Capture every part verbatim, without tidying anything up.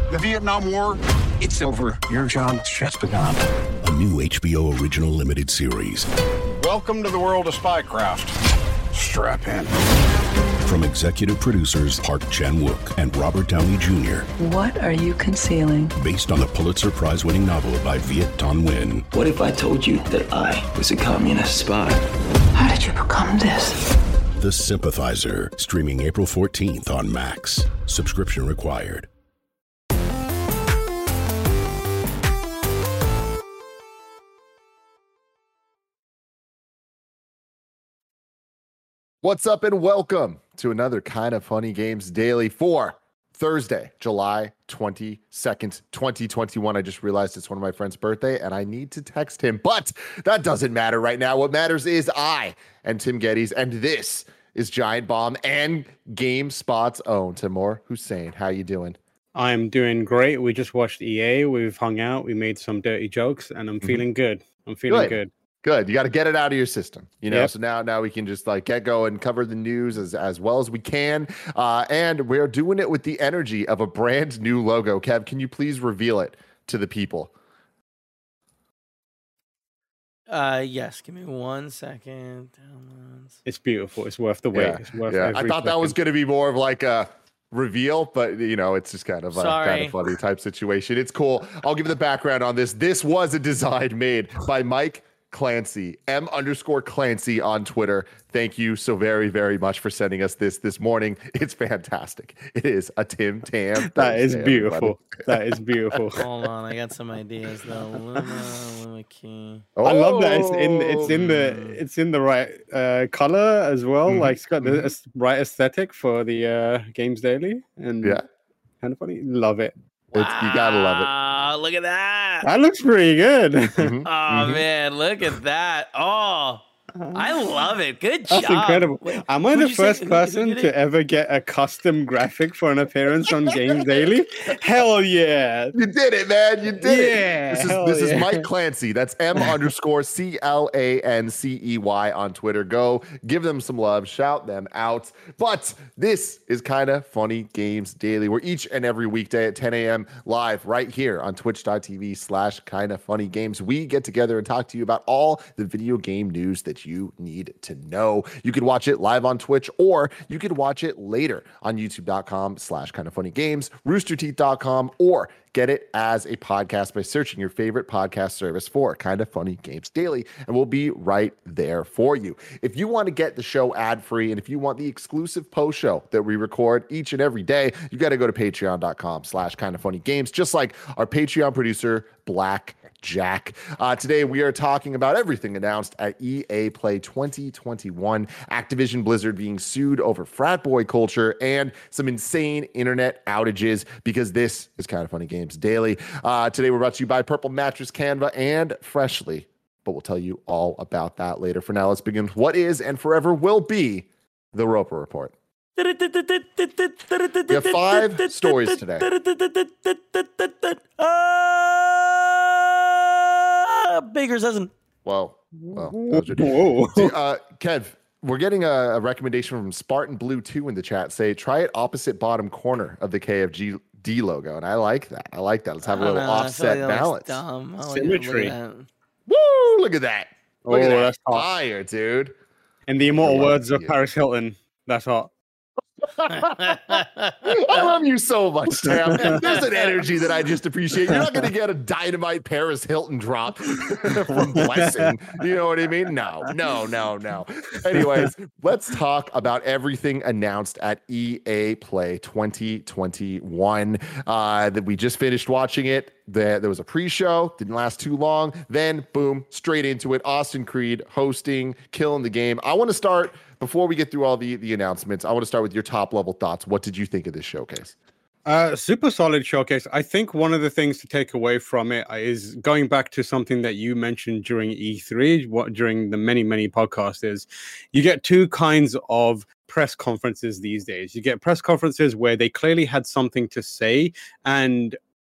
The Vietnam War, it's over. Your job's just begun. A new H B O original limited series. Welcome to the world of spycraft. Strap in. From executive producers Park Chan-wook and Robert Downey Junior What are you concealing? Based on the Pulitzer Prize-winning novel by Viet Thanh Nguyen. What if I told you that I was a communist spy? How did you become this? The Sympathizer, streaming April fourteenth on Max. Subscription required. What's up and welcome to another Kind of Funny Games Daily for Thursday, July twenty-second, twenty twenty-one. I just realized it's one of my friend's birthday and I need to text him, but that doesn't matter right now. What matters is I and Tim Geddes, and this is Giant Bomb and GameSpot's own Timur Hussein. How you doing? I'm doing great. We just watched E A. We've hung out. We made some dirty jokes, and I'm feeling mm-hmm. good. I'm feeling good. good. Good. You got to get it out of your system, you know. Yep. So now, now we can just like get going, cover the news as as well as we can, uh, and we're doing it with the energy of a brand new logo. Kev, can you please reveal it to the people? Uh, yes. Give me one second. It's beautiful. It's worth the wait. Yeah. It's worth. Yeah. Every I thought second. that was going to be more of like a reveal, but you know, it's just kind of a Sorry. kind of funny type situation. It's cool. I'll give the background on this. This was a design made by Mike Clancy, M underscore Clancy on Twitter. Thank you so very, very much for sending us this this morning. It's fantastic. It is a Tim Tam. That is Tam, beautiful. That is beautiful. Hold on, I got some ideas though. Luma, Luma Key. Oh. I love that it's in it's in the it's in the right uh, color as well. Mm-hmm. Like it's got the mm-hmm. right aesthetic for the uh, Games Daily, and yeah, kind of funny. Love it. It's, you gotta love it. Ah, look at that. That looks pretty good. Mm-hmm. Oh mm-hmm. man, look at that. Oh, I love it. Good That's job. incredible. Wait, Am I who'd the you say- first who- who person did it? to ever get a custom graphic for an appearance on Games Daily? Hell yeah. You did it, man. You did Yeah, it. This is hell this yeah. is Mike Clancy. That's M underscore C L A N C E Y on Twitter. Go give them some love, shout them out. But this is Kind of Funny Games Daily. We're each and every weekday at ten a.m. live right here on twitch.tv slash kind of funny games. We get together and talk to you about all the video game news that you need to know. You can watch it live on Twitch, or you could watch it later on youtube.com slash kind of funny games, rooster teeth dot com, or get it as a podcast by searching your favorite podcast service for Kind of Funny Games Daily, and we'll be right there for you. If you want to get the show ad-free, and if you want the exclusive post show that we record each and every day, you got to go to patreon.com slash kind of funny games, just like our Patreon producer, Black Jack. Uh, today, we are talking about everything announced at E A Play twenty twenty-one, Activision Blizzard being sued over frat boy culture, and some insane internet outages, because this is Kind of Funny Games Daily. Uh, today, we're brought to you by Purple Mattress, Canva, and Freshly, but we'll tell you all about that later. For now, let's begin with what is and forever will be the Roper Report. We have five stories today. Uh, Baker's doesn't. Well, well, those are Whoa. See, uh, Kev, we're getting a, a recommendation from Spartan Blue two in the chat. Say, try it opposite bottom corner of the K F G D logo, and I like that. I like that. Let's have a little know, offset I feel like that looks balance. dumb. I like- Symmetry. look at that. Woo! Look at that. Look Oh, at that. that's hot. Fire, dude. In the immortal I love words of you. Paris Hilton, that's hot. I love you so much, Tam. There's an energy that I just appreciate. You're not going to get a dynamite Paris Hilton drop from Blessing. You know what I mean? No, no, no, no. Anyways, let's talk about everything announced at E A Play twenty twenty-one. Uh, that we just finished watching it. There, there was a pre-show, didn't last too long. Then, boom, straight into it. Austin Creed hosting, killing the game. I want to start, before we get through all the, the announcements, I want to start with your top-level thoughts. What did you think of this showcase? Uh, super solid showcase. I think one of the things to take away from it is going back to something that you mentioned during E three, what during the many, many podcasts, is you get two kinds of press conferences these days. You get press conferences where they clearly had something to say, and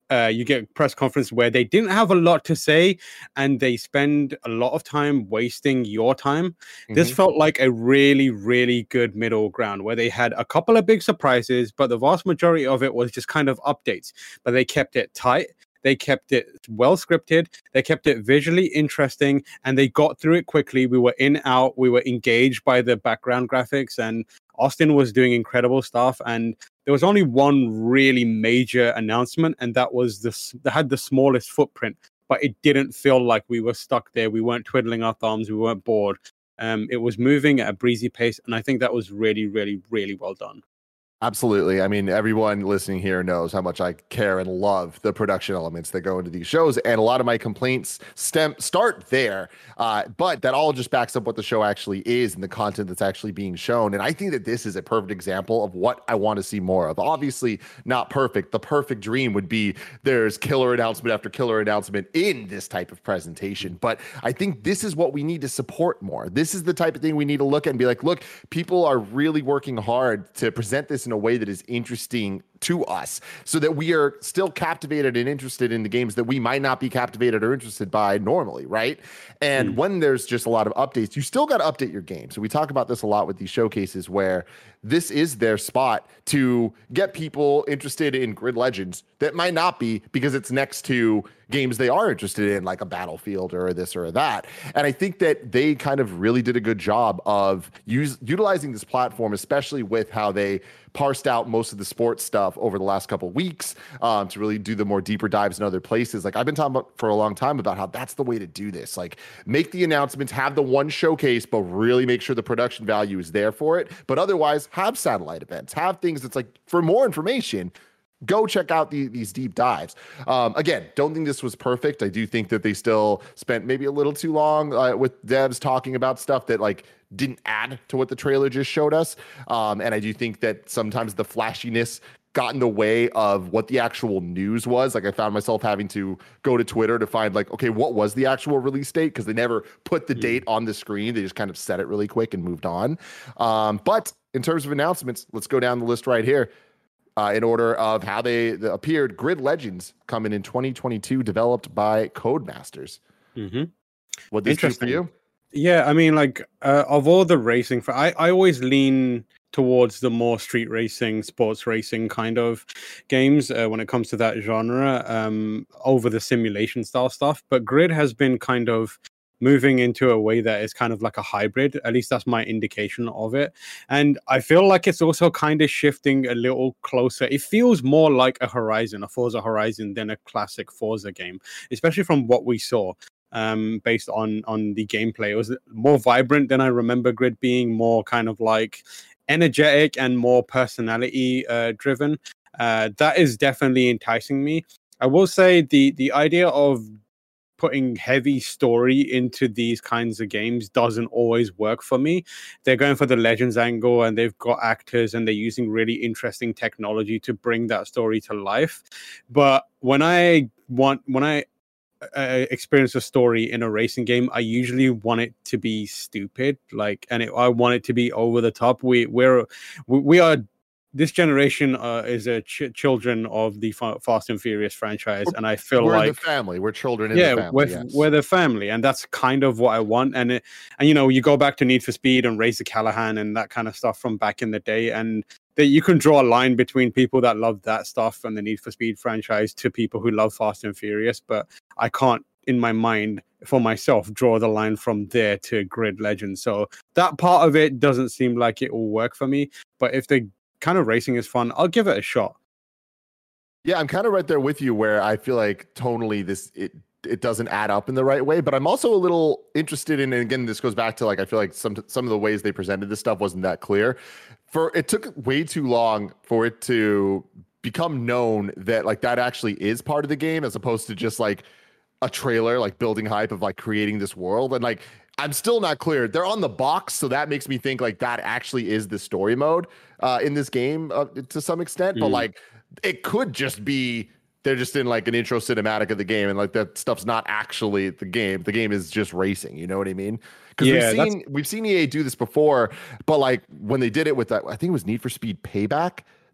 uh, you get a press conference where they didn't have a lot to say, and they spend a lot of time wasting your time. Mm-hmm. This felt like a really, really good middle ground where they had a couple of big surprises, but the vast majority of it was just kind of updates. But they kept it tight. They kept it well scripted. They kept it visually interesting, and they got through it quickly. We were in, out. We were engaged by the background graphics, and Austin was doing incredible stuff. And there was only one really major announcement, and that was this that had the smallest footprint, but it didn't feel like we were stuck there. We weren't twiddling our thumbs. We weren't bored. Um, it was moving at a breezy pace, and I think that was really, really, really well done. Absolutely. I mean, everyone listening here knows how much I care and love the production elements that go into these shows. And a lot of my complaints stem start there. Uh, but that all just backs up what the show actually is and the content that's actually being shown. And I think that this is a perfect example of what I want to see more of. Obviously, not perfect. The perfect dream would be there's killer announcement after killer announcement in this type of presentation. But I think this is what we need to support more. This is the type of thing we need to look at and be like, look, people are really working hard to present this in a way that is interesting to us so that we are still captivated and interested in the games that we might not be captivated or interested by normally, right? And mm. when there's just a lot of updates, you still got to update your game. So we talk about this a lot with these showcases where this is their spot to get people interested in Grid Legends that might not be because it's next to games they are interested in, like a Battlefield or this or that. And I think that they kind of really did a good job of use, utilizing this platform, especially with how they parsed out most of the sports stuff over the last couple of weeks um, to really do the more deeper dives in other places. Like I've been talking about for a long time about how that's the way to do this. Like make the announcements, have the one showcase, but really make sure the production value is there for it. But otherwise, have satellite events, have things that's like for more information. Go check out the, these deep dives. Um, again, don't think this was perfect. I do think that they still spent maybe a little too long uh, with devs talking about stuff that like didn't add to what the trailer just showed us. Um, and I do think that sometimes the flashiness got in the way of what the actual news was. Like I found myself having to go to Twitter to find like, okay, what was the actual release date? Because they never put the mm. date on the screen. They just kind of said it really quick and moved on. Um, but in terms of announcements, let's go down the list right here. Uh, in order of how they the, appeared, Grid Legends coming in twenty twenty-two, developed by Codemasters. Mm-hmm. What this do for you? Yeah, I mean, like uh, of all the racing, for I, I always lean towards the more street racing, sports racing kind of games uh, when it comes to that genre um, over the simulation style stuff. But Grid has been kind of moving into a way that is kind of like a hybrid. At least that's my indication of it. And I feel like it's also kind of shifting a little closer. It feels more like a Horizon, a Forza Horizon than a classic Forza game, especially from what we saw um, based on, on the gameplay. It was more vibrant than I remember Grid being, more kind of like energetic and more personality uh, driven. Uh, that is definitely enticing me. I will say the the idea of putting heavy story into these kinds of games doesn't always work for me. They're going for the Legends angle and they've got actors and they're using really interesting technology to bring that story to life. But when I want, when I uh, experience a story in a racing game, I usually want it to be stupid, like, and it, I want it to be over the top. We we're we, we are. This generation uh, is a ch- children of the F- Fast and Furious franchise, and I feel we're like in the family. We're children in yeah, the family. we're, yes. we're the family, and that's kind of what I want. And it, and you know, you go back to Need for Speed and Razor Callahan and that kind of stuff from back in the day, and that you can draw a line between people that love that stuff and the Need for Speed franchise to people who love Fast and Furious. But I can't, in my mind, for myself, draw the line from there to Grid Legends. So that part of it doesn't seem like it will work for me. But if the kind of racing is fun, I'll give it a shot. Yeah, I'm kind of right there with you where I feel like tonally this it it doesn't add up in the right way, but I'm also a little interested in, and again, this goes back to like I feel like some some of the ways they presented this stuff wasn't that clear. For it took way too long for it to become known that like that actually is part of the game as opposed to just like a trailer, like building hype of like creating this world. And like I'm still not clear. They're on the box, so that makes me think like that actually is the story mode uh, in this game uh, to some extent. Mm. But like it could just be they're just in like an intro cinematic of the game, and like that stuff's not actually the game. The game is just racing. You know what I mean? Because yeah, we've seen we've seen E A do this before, but like when they did it with that, I think it was Need for Speed Payback.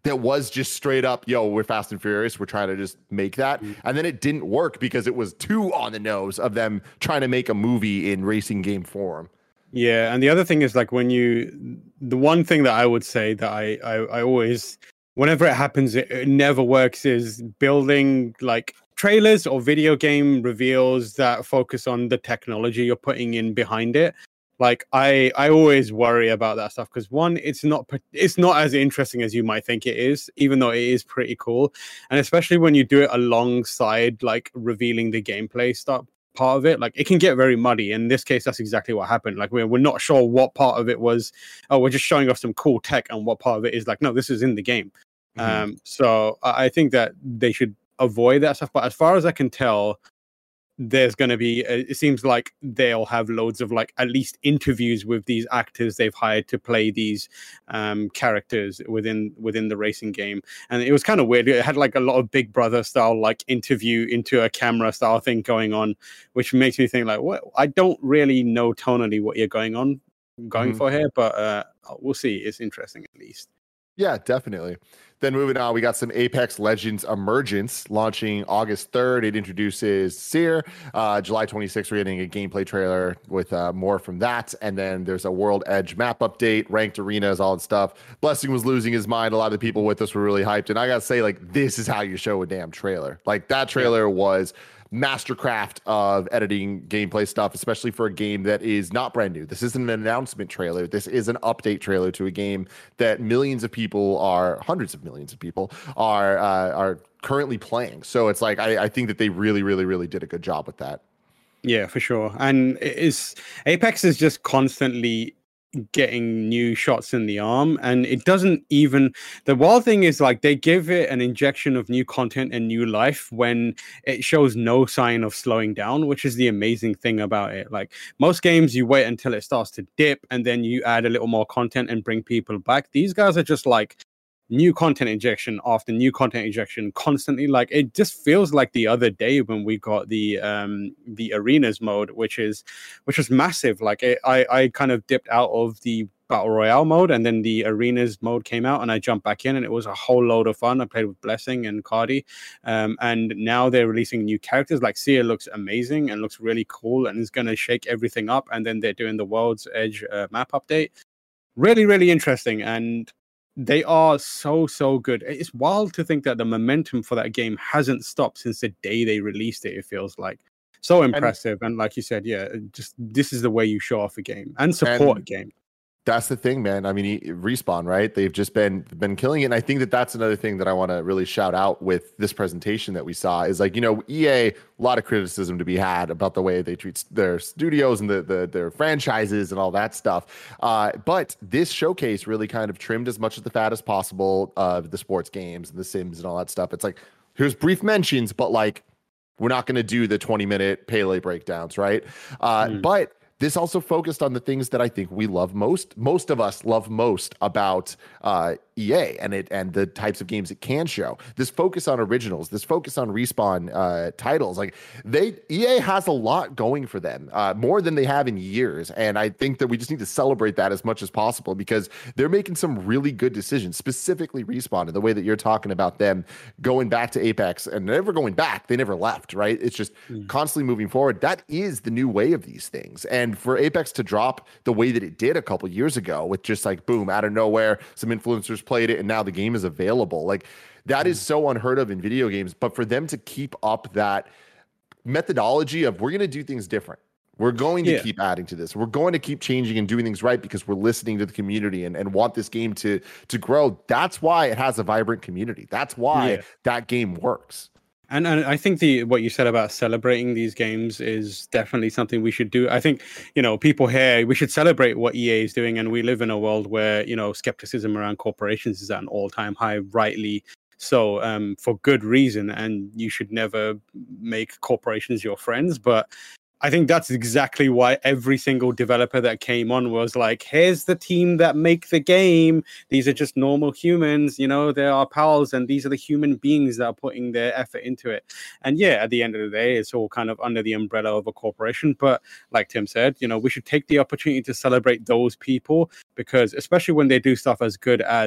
that was just straight up, yo, we're Fast and Furious. We're trying to just make that. And then it didn't work because it was too on the nose of them trying to make a movie in racing game form. Yeah, and the other thing is like when you, the one thing that I would say that I, I, I always, whenever it happens, it, it never works is building like trailers or video game reveals that focus on the technology you're putting in behind it. Like I, I always worry about that stuff because one, it's not, it's not as interesting as you might think it is, even though it is pretty cool, and especially when you do it alongside like revealing the gameplay stuff. Part of it, like it can get very muddy. In this case, that's exactly what happened. Like we're we're not sure what part of it was, oh, we're just showing off some cool tech, and what part of it is like, no, this is in the game. Mm-hmm. Um, so I I think that they should avoid that stuff. But as far as I can tell, there's going to be, it seems like they'll have loads of like at least interviews with these actors they've hired to play these um, characters within within the racing game. And it was kind of weird. It had like a lot of Big Brother style, like interview into a camera style thing going on, which makes me think like, what? I don't really know tonally what you're going on, going mm-hmm. for here, but uh, we'll see. It's interesting at least. Yeah, definitely. Then moving on, we got some Apex Legends Emergence launching August third. It introduces Seer. Uh, July twenty-sixth, we're getting a gameplay trailer with uh, more from that. And then there's a World Edge map update, ranked arenas, all that stuff. Blessing was losing his mind. A lot of the people with us were really hyped. And I got to say, like, this is how you show a damn trailer. Like, that trailer was mastercraft of editing gameplay stuff, especially for a game that is not brand new. This isn't an announcement trailer. This is an update trailer to a game that millions of people are, hundreds of millions of people are uh, are currently playing. So it's like I, I think that they really, really, really did a good job with that. Yeah, for sure. And it is Apex is just constantly getting new shots in the arm, and it doesn't even, the wild thing is like they give it an injection of new content and new life when it shows no sign of slowing down, which is the amazing thing about it. Like most games you wait until it starts to dip and then you add a little more content and bring people back. These guys are just like new content injection after new content injection constantly. Like it just feels like the other day when we got the um the arenas mode, which is which was massive. Like it, I I kind of dipped out of the battle royale mode, and then the arenas mode came out, and I jumped back in, and it was a whole load of fun. I played with Blessing and Cardi, um, and now they're releasing new characters. Like Seer looks amazing and looks really cool, and is going to shake everything up. And then they're doing the World's Edge uh, map update. Really, really interesting, and they are so, so good. It's wild to think that the momentum for that game hasn't stopped since the day they released it, it feels like. So impressive. And, and like you said, yeah, just this is the way you show off a game and support and a game. That's the thing, man. I mean, Respawn, right? They've just been been killing it. And I think that that's another thing that I want to really shout out with this presentation that we saw is like, you know, E A, a lot of criticism to be had about the way they treat their studios and the, the their franchises and all that stuff. Uh, but this showcase really kind of trimmed as much of the fat as possible of the sports games and the Sims and all that stuff. It's like, here's brief mentions, but like, we're not going to do the twenty minute Pele breakdowns, right? Uh, mm. But this also focused on the things that I think we love most. Most of us love most about uh, E A and it and the types of games it can show. This focus on originals, this focus on Respawn uh, titles. Like they, E A has a lot going for them, uh, more than they have in years. And I think that we just need to celebrate that as much as possible because they're making some really good decisions, specifically Respawn, in the way that you're talking about them going back to Apex and never going back. They never left, right? It's just mm. constantly moving forward. That is the new way of these things. And And for Apex to drop the way that it did a couple years ago with just like, boom, out of nowhere, some influencers played it and now the game is available. Like that is so unheard of in video games. But for them to keep up that methodology of we're going to do things different. We're going to yeah. keep adding to this. We're going to keep changing and doing things right because we're listening to the community and, and want this game to, to grow. That's why it has a vibrant community. That's why yeah. that game works. And, and I think the what you said about celebrating these games is definitely something we should do. I think, you know, people here, we should celebrate what E A is doing. And we live in a world where, you know, skepticism around corporations is at an all-time high, rightly so, um, for good reason. And you should never make corporations your friends. But I think that's exactly why every single developer that came on was like, here's the team that make the game. These are just normal humans, you know, they're our pals, and these are the human beings that are putting their effort into it. And yeah, at the end of the day, it's all kind of under the umbrella of a corporation. But like Tim said, you know, we should take the opportunity to celebrate those people because especially when they do stuff as good as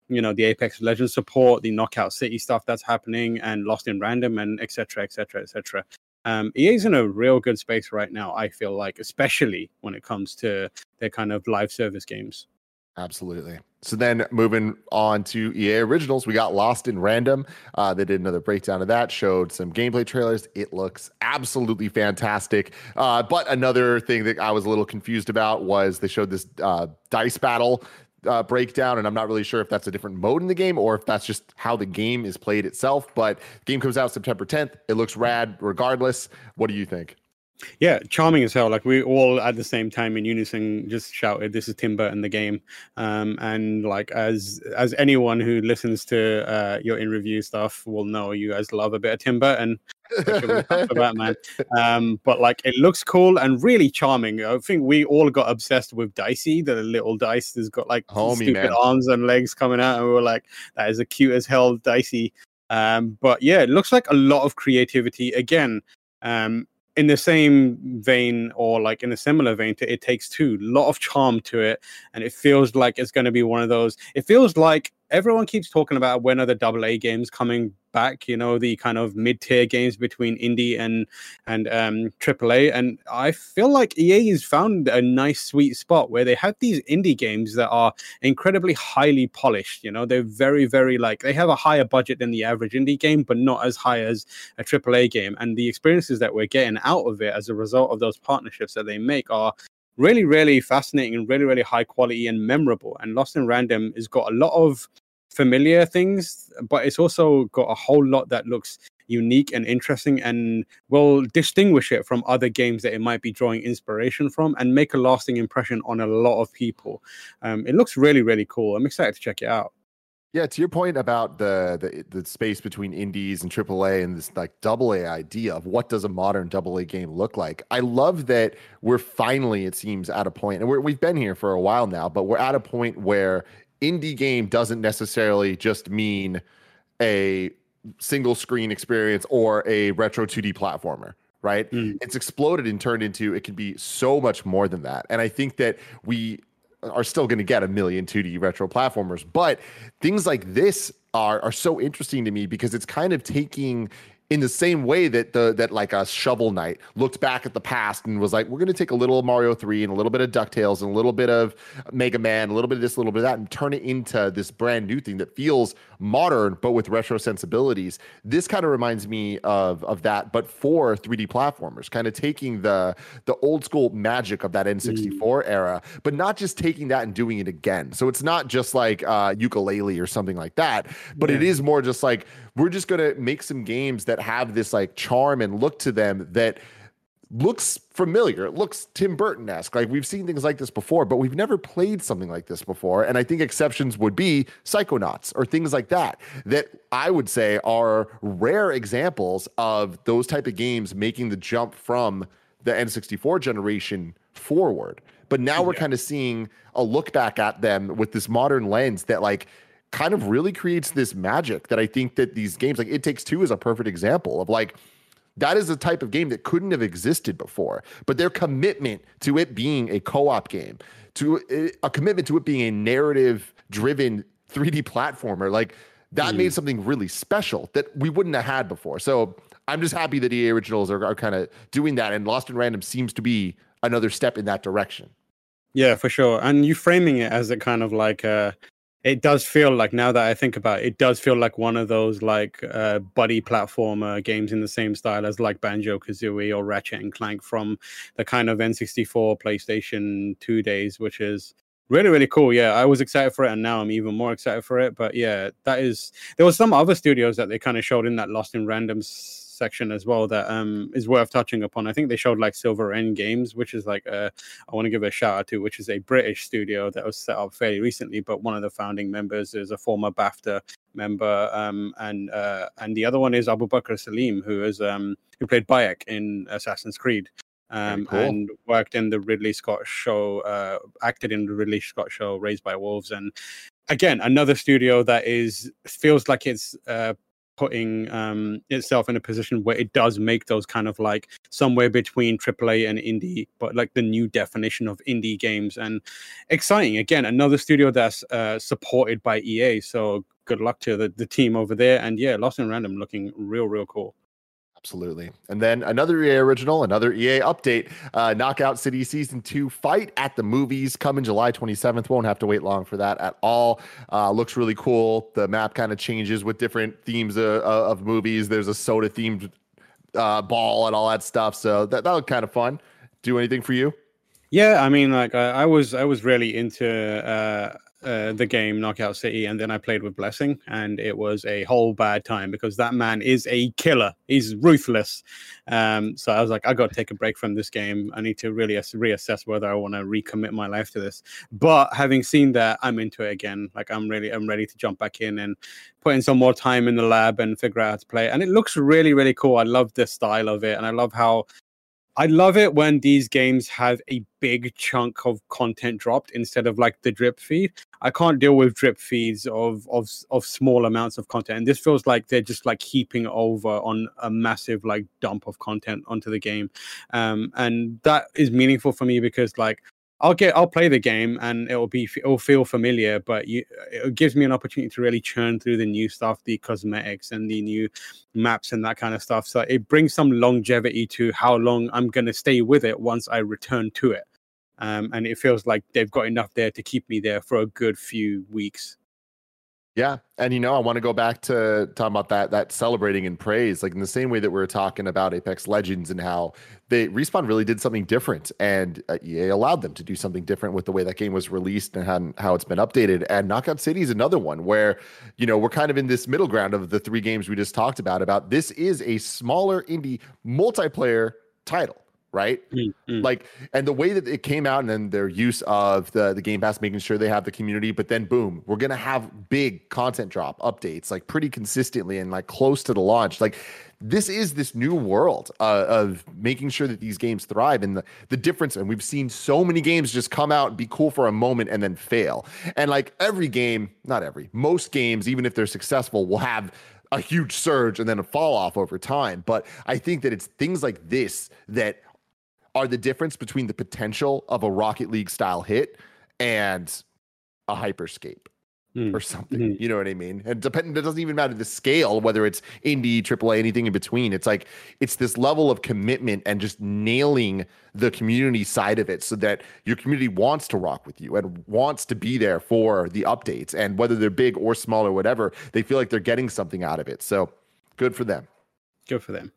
you know, the Apex Legends support, the Knockout City stuff that's happening, and Lost in Random, and et cetera, et cetera, et cetera. Um, E A's in a real good space right now, I feel like, especially when it comes to their kind of live service games. Absolutely. So then moving on to E A Originals, we got Lost in Random. Uh, they did another breakdown of that, showed some gameplay trailers. It looks absolutely fantastic. Uh, but another thing that I was a little confused about was they showed this uh, dice battle uh, breakdown, and I'm not really sure if that's a different mode in the game or if that's just how the game is played itself. But the game comes out September tenth. It looks rad regardless. What do you think? Yeah, charming as hell. Like we all at the same time in unison just shouted, "This is Tim Burton the game." Um, and like as as anyone who listens to uh, your in review stuff will know, you guys love a bit of Tim Burton. For Batman. Um, but like it looks cool and really charming. I think we all got obsessed with Dicey, the little dice that's got like Homie, stupid man. arms and legs coming out, and we were like, "That is a cute as hell Dicey." Um, but yeah, it looks like a lot of creativity again. Um, in the same vein, or like in a similar vein to It Takes Two, a lot of charm to it, and it feels like it's going to be one of those. It feels like everyone keeps talking about when are the double A games coming back, you know, the kind of mid-tier games between indie and and um triple A, and I feel like E A has found a nice sweet spot where they have these indie games that are incredibly highly polished. You know, they're very very like they have a higher budget than the average indie game, but not as high as a triple A game, and the experiences that we're getting out of it as a result of those partnerships that they make are really really fascinating and really really high quality and memorable. And Lost in Random has got a lot of familiar things, but it's also got a whole lot that looks unique and interesting and will distinguish it from other games that it might be drawing inspiration from and make a lasting impression on a lot of people. Um, it looks really really cool. I'm excited to check it out. Yeah, to your point about the, the the space between indies and triple A and this like double A idea of what does a modern double A game look like. I love that we're finally, it seems, at a point, and we're, we've been here for a while now, but we're at a point where indie game doesn't necessarily just mean a single screen experience or a retro two D platformer, right? Mm. It's exploded and turned into, it can be so much more than that. And I think that we are still going to get a million two D retro platformers, but things like this are are so interesting to me because it's kind of taking, in the same way that the that like a Shovel Knight looked back at the past and was like, we're going to take a little Mario three and a little bit of DuckTales and a little bit of Mega Man, a little bit of this, a little bit of that, and turn it into this brand new thing that feels modern but with retro sensibilities. This kind of reminds me of of that, but for three D platformers, kind of taking the the old school magic of that N sixty-four mm. era, but not just taking that and doing it again. So it's not just like uh, Yooka-Laylee or something like that, but yeah. It is more just like, we're just going to make some games that have this like charm and look to them that looks familiar. It looks Tim Burton-esque. Like we've seen things like this before, but we've never played something like this before. And I think exceptions would be Psychonauts or things like that, that I would say are rare examples of those type of games making the jump from the N sixty-four generation forward. But now yeah. we're kind of seeing a look back at them with this modern lens that like kind of really creates this magic that I think that these games, like It Takes Two is a perfect example of like, that is a type of game that couldn't have existed before, but their commitment to it being a co-op game, to a commitment to it being a narrative driven three D platformer, like that mm. made something really special that we wouldn't have had before. So I'm just happy that E A Originals are, are kind of doing that. And Lost in Random seems to be another step in that direction. Yeah, for sure. And you framing it as a kind of like a, it does feel like, now that I think about it, it does feel like one of those like uh, buddy platformer games in the same style as like Banjo-Kazooie or Ratchet and Clank from the kind of N sixty-four, PlayStation two days, which is really, really cool. Yeah, I was excited for it, and now I'm even more excited for it. But yeah, that is, there was some other studios that they kind of showed in that Lost in Random section as well that um is worth touching upon. I think they showed like Silver End Games, which is like uh I want to give a shout out to, which is a British studio that was set up fairly recently, but one of the founding members is a former BAFTA member, um and uh and the other one is Abu Bakr Salim, who is um who played Bayek in Assassin's Creed, um cool. and worked in the Ridley Scott show, uh acted in the Ridley Scott show Raised by Wolves. And again, another studio that is feels like it's uh putting um, itself in a position where it does make those kind of like somewhere between triple A and indie, but like the new definition of indie games. And exciting. Again, another studio that's uh, supported by E A. So good luck to the, the team over there. And yeah, Lost in Random looking real, real cool. Absolutely. And then another E A original, another E A update, uh, Knockout City Season two Fight at the Movies coming July twenty-seventh. Won't have to wait long for that at all. Uh, looks really cool. The map kind of changes with different themes uh, of movies. There's a soda themed uh, ball and all that stuff. So that, that looked kind of fun. Do anything for you? Yeah, I mean, like I, I was, I was really into uh, uh, the game Knockout City, and then I played with Blessing, and it was a whole bad time because that man is a killer. He's ruthless. Um, so I was like, I got to take a break from this game. I need to really ass- reassess whether I want to recommit my life to this. But having seen that, I'm into it again. Like I'm really, I'm ready to jump back in and put in some more time in the lab and figure out how to play. And it looks really, really cool. I love the style of it, and I love how. I love it when these games have a big chunk of content dropped instead of like the drip feed. I can't deal with drip feeds of of of small amounts of content, and this feels like they're just like heaping over on a massive like dump of content onto the game, um, and that is meaningful for me because like I'll get I'll play the game and it'll be it'll feel familiar, but you, it gives me an opportunity to really churn through the new stuff, the cosmetics and the new maps and that kind of stuff. So it brings some longevity to how long I'm going to stay with it once I return to it. Um, and it feels like they've got enough there to keep me there for a good few weeks. Yeah. And, you know, I want to go back to talking about that, that celebrating and praise, like in the same way that we were talking about Apex Legends and how they Respawn really did something different, and uh, E A allowed them to do something different with the way that game was released and how, how it's been updated. And Knockout City is another one where, you know, we're kind of in this middle ground of the three games we just talked about, about this is a smaller indie multiplayer title. Right. Mm-hmm. Like, and the way that it came out and then their use of the, the Game Pass, making sure they have the community, but then boom, we're going to have big content drop updates, like pretty consistently and like close to the launch. Like this is this new world uh, of making sure that these games thrive, and the, the difference. And we've seen so many games just come out and be cool for a moment and then fail. And like every game, not every, most games, even if they're successful, will have a huge surge and then a fall off over time. But I think that it's things like this that are the difference between the potential of a Rocket League style hit and a Hyperscape mm. or something. Mm-hmm. You know what I mean? And depending, it doesn't even matter the scale, whether it's indie, triple A, anything in between. It's like, it's this level of commitment and just nailing the community side of it so that your community wants to rock with you and wants to be there for the updates. And whether they're big or small or whatever, they feel like they're getting something out of it. So good for them. Good for them.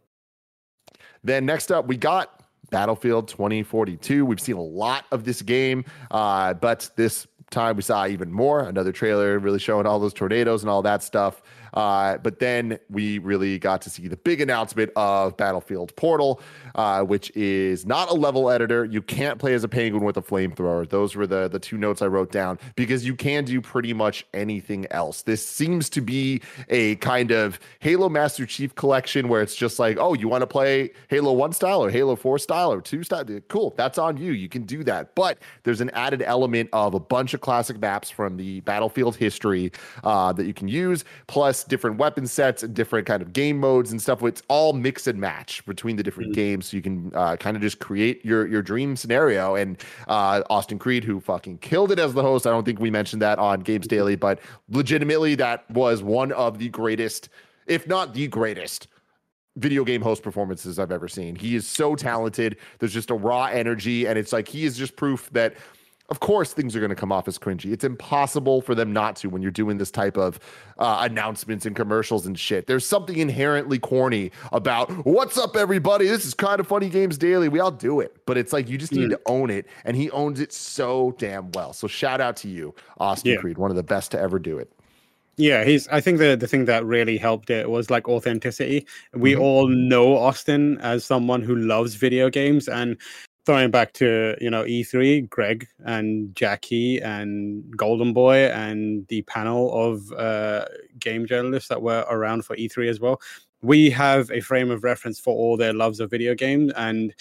Then next up, we got Battlefield twenty forty-two. We've seen a lot of this game, uh, but this time we saw even more. Another trailer really showing all those tornadoes and all that stuff. Uh, but then we really got to see the big announcement of Battlefield Portal, uh, which is not a level editor. You can't play as a penguin with a flamethrower. Those were the, the two notes I wrote down, because you can do pretty much anything else. This seems to be a kind of Halo Master Chief collection where it's just like, oh, you want to play Halo one style or Halo four style or two style? Cool, that's on you. You can do that. But there's an added element of a bunch of classic maps from the Battlefield history uh, that you can use, plus different weapon sets and different kind of game modes and stuff. It's all mix and match between the different mm-hmm. games, so you can uh, kind of just create your your dream scenario. And uh, Austin Creed, who fucking killed it as the host, I don't think we mentioned that on Games Daily, but legitimately that was one of the greatest, if not the greatest, video game host performances I've ever seen. He is so talented. There's just a raw energy, and it's like he is just proof that, of course, things are going to come off as cringy. It's impossible for them not to when you're doing this type of uh, announcements and commercials and shit. There's something inherently corny about, what's up, everybody? This is Kind of Funny Games Daily. We all do it. But it's like, you just need mm. to own it. And he owns it so damn well. So shout out to you, Austin yeah. Creed, one of the best to ever do it. Yeah, he's. I think the, the thing that really helped it was like authenticity. We mm-hmm. all know Austin as someone who loves video games, and throwing back to, you know, E three, Greg and Jackie and Golden Boy and the panel of uh, game journalists that were around for E three as well. We have a frame of reference for all their loves of video games, and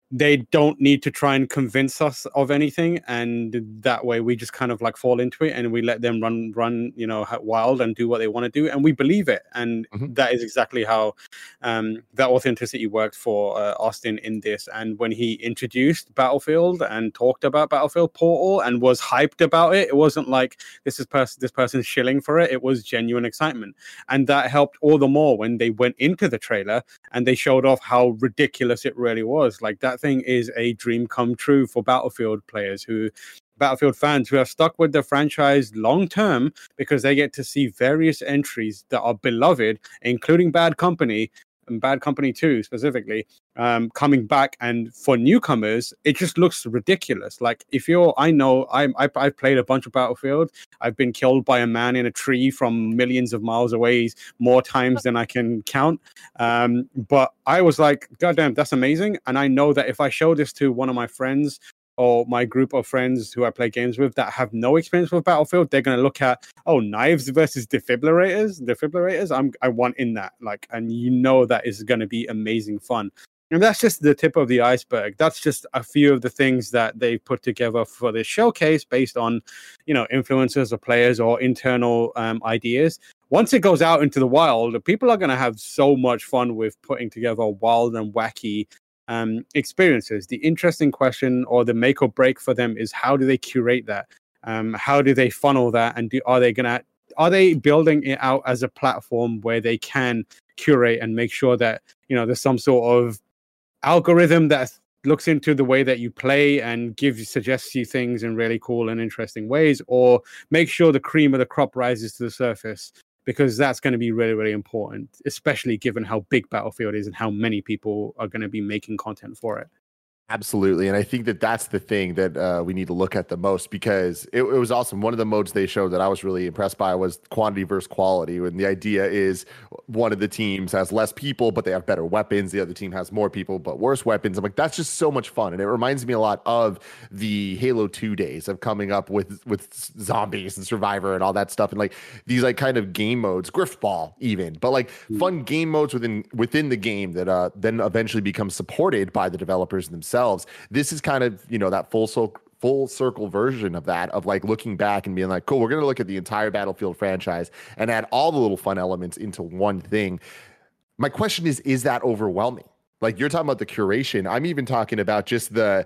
they don't need to try and convince us of anything, and that way we just kind of like fall into it and we let them run run you know wild and do what they want to do, and we believe it. And mm-hmm. that is exactly how um that authenticity worked for uh, Austin in this. And when he introduced Battlefield and talked about Battlefield Portal and was hyped about it, it wasn't like this is person this person's shilling for it. It was genuine excitement, and that helped all the more when they went into the trailer and they showed off how ridiculous it really was. Like, that thing is a dream come true for Battlefield players, who Battlefield fans who have stuck with the franchise long term, because they get to see various entries that are beloved, including Bad Company and Bad Company two specifically, um, coming back. And for newcomers, it just looks ridiculous. Like, if you're, I know I'm, I, I've played a bunch of Battlefield. I've been killed by a man in a tree from millions of miles away more times than I can count. Um, but I was like, goddamn, that's amazing. And I know that if I show this to one of my friends or my group of friends who I play games with that have no experience with Battlefield, they're going to look at, oh, knives versus defibrillators, defibrillators. I'm, I want in that, like, and you know that is going to be amazing fun. And that's just the tip of the iceberg. That's just a few of the things that they've put together for this showcase based on, you know, influencers or players or internal um, ideas. Once it goes out into the wild, people are going to have so much fun with putting together wild and wacky um experiences. The interesting question, or the make or break for them, is how do they curate that? Um how do they funnel that? And do, are they gonna are they building it out as a platform where they can curate and make sure that, you know, there's some sort of algorithm that looks into the way that you play and gives you suggests you things in really cool and interesting ways, or make sure the cream of the crop rises to the surface? Because that's going to be really, really important, especially given how big Battlefield is and how many people are going to be making content for it. Absolutely. And I think that that's the thing that uh, we need to look at the most, because it, it was awesome. One of the modes they showed that I was really impressed by was quantity versus quality. And the idea is one of the teams has less people, but they have better weapons. The other team has more people, but worse weapons. I'm like, that's just so much fun. And it reminds me a lot of the Halo two days of coming up with, with zombies and Survivor and all that stuff. And like these like kind of game modes, Griftball even, but like mm. fun game modes within, within the game that uh, then eventually become supported by the developers themselves. This is kind of, you know, that full circle, full circle version of that, of like looking back and being like, cool, we're going to look at the entire Battlefield franchise and add all the little fun elements into one thing. My question is, is that overwhelming? Like, you're talking about the curation. I'm even talking about just the,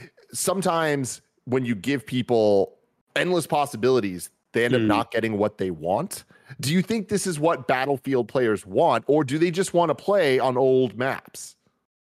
sometimes when you give people endless possibilities, they end mm. up not getting what they want. Do you think this is what Battlefield players want, or do they just want to play on old maps?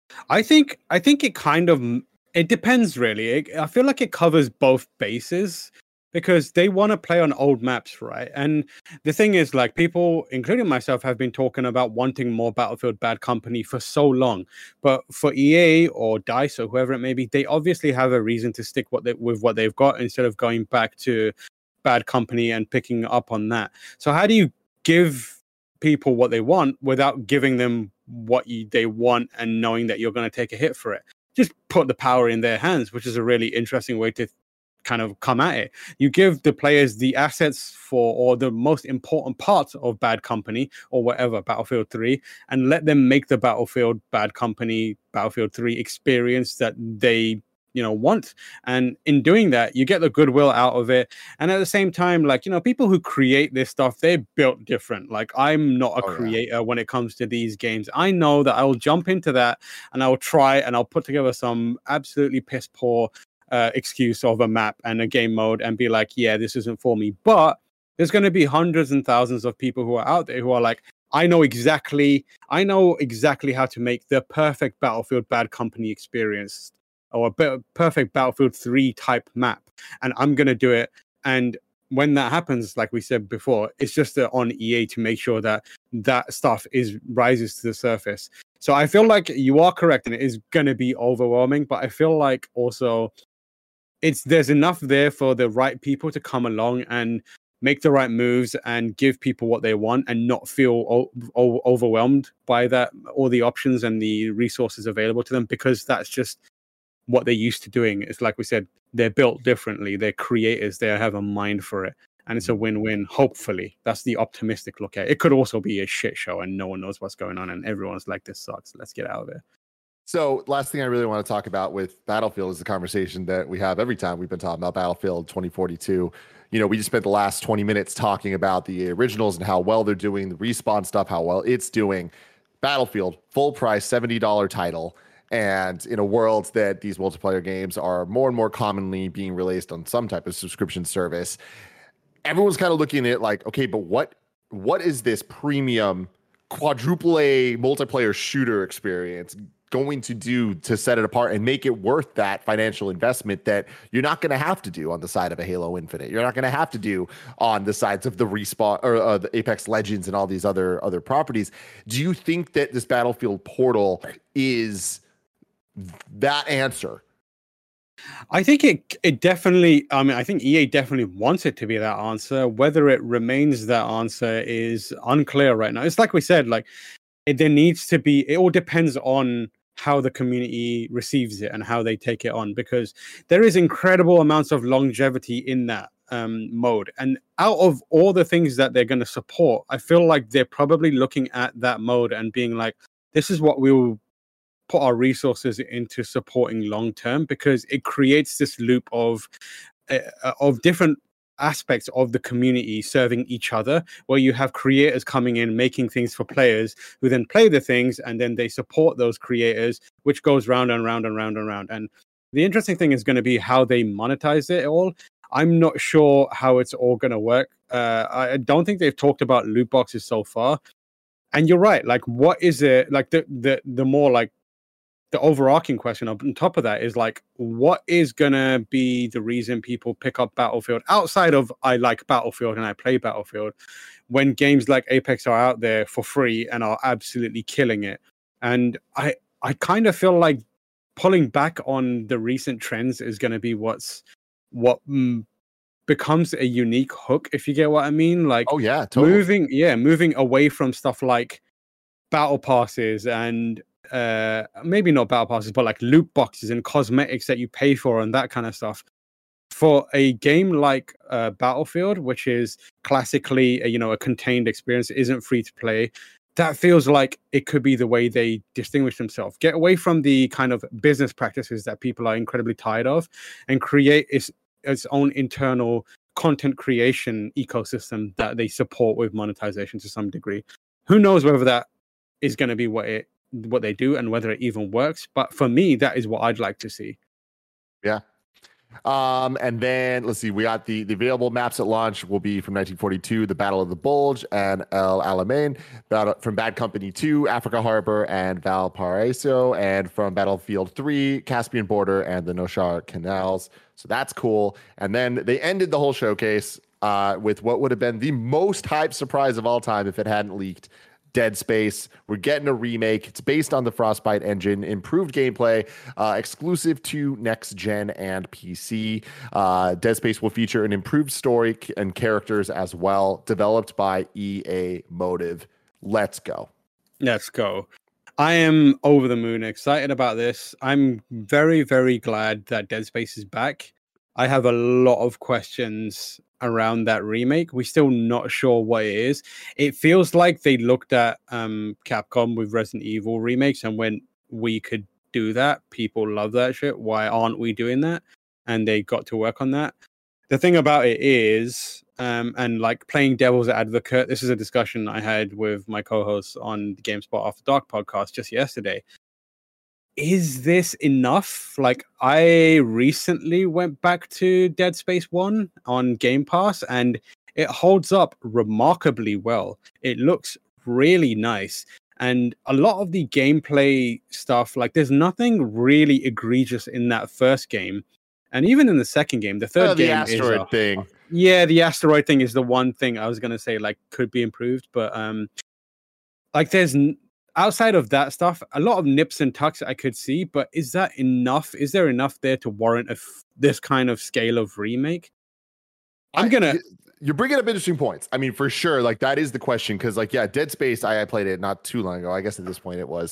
I think I think it kind of it depends really. It, I feel like it covers both bases, because they want to play on old maps, right? And the thing is, like, people, including myself, have been talking about wanting more Battlefield Bad Company for so long. But for E A or DICE or whoever it may be, they obviously have a reason to stick what they, with what they've got instead of going back to Bad Company and picking up on that. So how do you give people what they want without giving them what you, they want, and knowing that you're going to take a hit for it? Just put the power in their hands, which is a really interesting way to kind of come at it. You give the players the assets for, or the most important parts of Bad Company or whatever, Battlefield three, and let them make the Battlefield Bad Company, Battlefield three experience that they, you know, want. And in doing that, you get the goodwill out of it. And at the same time, like, you know, people who create this stuff, they're built different. Like, I'm not a oh, creator yeah. when it comes to these games. I know that I'll jump into that and I'll try and I'll put together some absolutely piss poor uh, excuse of a map and a game mode and be like, yeah, this isn't for me. But there's going to be hundreds and thousands of people who are out there who are like, I know exactly, I know exactly how to make the perfect Battlefield Bad Company experience, or a perfect Battlefield three type map, and I'm going to do it. And when that happens, like we said before, it's just uh, on E A to make sure that that stuff is rises to the surface. So I feel like you are correct, and it is going to be overwhelming, but I feel like also it's there's enough there for the right people to come along and make the right moves and give people what they want and not feel o- o- overwhelmed by that, all the options and the resources available to them, because that's just what they're used to doing. It's like we said, they're built differently. They're creators. They have a mind for it. And it's a win-win, hopefully. That's the optimistic look at it. It could also be a shit show and no one knows what's going on and everyone's like, this sucks. Let's get out of it. So last thing I really want to talk about with Battlefield is the conversation that we have every time we've been talking about Battlefield twenty forty-two. You know, we just spent the last twenty minutes talking about the originals and how well they're doing, the Respawn stuff, how well it's doing. Battlefield, full price, seventy dollars title. And in a world that these multiplayer games are more and more commonly being released on some type of subscription service, everyone's kind of looking at it like, okay, but what what is this premium quadruple A multiplayer shooter experience going to do to set it apart and make it worth that financial investment that you're not going to have to do on the side of a Halo Infinite? You're not going to have to do on the sides of the Respawn or uh, the Apex Legends and all these other other properties. Do you think that this Battlefield portal is that answer? I think it it definitely, I mean, I think E A definitely wants it to be that answer. Whether it remains that answer is unclear right now. It's like we said, like it, there needs to be, it all depends on how the community receives it and how they take it on, because there is incredible amounts of longevity in that um, mode. And out of all the things that they're going to support, I feel like they're probably looking at that mode and being like, this is what we will put our resources into supporting long term, because it creates this loop of uh, of different aspects of the community serving each other, where you have creators coming in making things for players who then play the things, and then they support those creators, which goes round and round and round and round. And the interesting thing is going to be how they monetize it all. I'm not sure how it's all going to work. uh, I don't think they've talked about loot boxes so far. And you're right, like what is it, like the the the more like the overarching question on top of that is like, what is gonna be the reason people pick up Battlefield outside of I like Battlefield and I play Battlefield, when games like Apex are out there for free and are absolutely killing it? And I I kind of feel like pulling back on the recent trends is going to be what's what mm, becomes a unique hook, if you get what I mean. Like, oh yeah, totally. moving yeah moving away from stuff like battle passes and uh maybe not battle passes, but like loot boxes and cosmetics that you pay for and that kind of stuff. For a game like uh, Battlefield, which is classically a, you know a contained experience, isn't free to play, that feels like it could be the way they distinguish themselves. Get away from the kind of business practices that people are incredibly tired of, and create its its own internal content creation ecosystem that they support with monetization to some degree. Who knows whether that is going to be what it what they do and whether it even works, but for me that is what I'd like to see. Yeah. Um, and then let's see, we got the, the available maps at launch will be from nineteen forty-two, the Battle of the Bulge and El Alamein, Battle, from Bad Company two, Africa Harbor and Valparaiso, and from Battlefield three, Caspian Border and the Noshar Canals. So that's cool. And then they ended the whole showcase uh, with what would have been the most hyped surprise of all time if it hadn't leaked. Dead Space. We're getting a remake. It's based on the Frostbite engine, improved gameplay, uh, exclusive to next gen and P C. Uh, Dead Space will feature an improved story and characters as well, developed by E A Motive. Let's go. Let's go. I am over the moon excited about this. I'm very, very glad that Dead Space is back. I have a lot of questions around that remake. We're still not sure what it is. It feels like they looked at um, Capcom with Resident Evil remakes and went, we could do that. People love that shit. Why aren't we doing that? And they got to work on that. The thing about it is, um, and like playing devil's advocate, this is a discussion I had with my co-hosts on the GameSpot After Dark podcast just yesterday. Is this enough? Like, I recently went back to Dead Space one on Game Pass, and it holds up remarkably well. It looks really nice. And a lot of the gameplay stuff, like, there's nothing really egregious in that first game. And even in the second game, the third oh, the game asteroid is a, thing. Yeah, the asteroid thing is the one thing I was going to say, like, could be improved. But, um, like, there's... N- outside of that stuff, a lot of nips and tucks I could see, but is that enough? Is there enough there to warrant a f- this kind of scale of remake? I'm gonna. I, you're bringing up interesting points. I mean, for sure, like that is the question. Because, like, yeah, Dead Space. I, I played it not too long ago. I guess at this point it was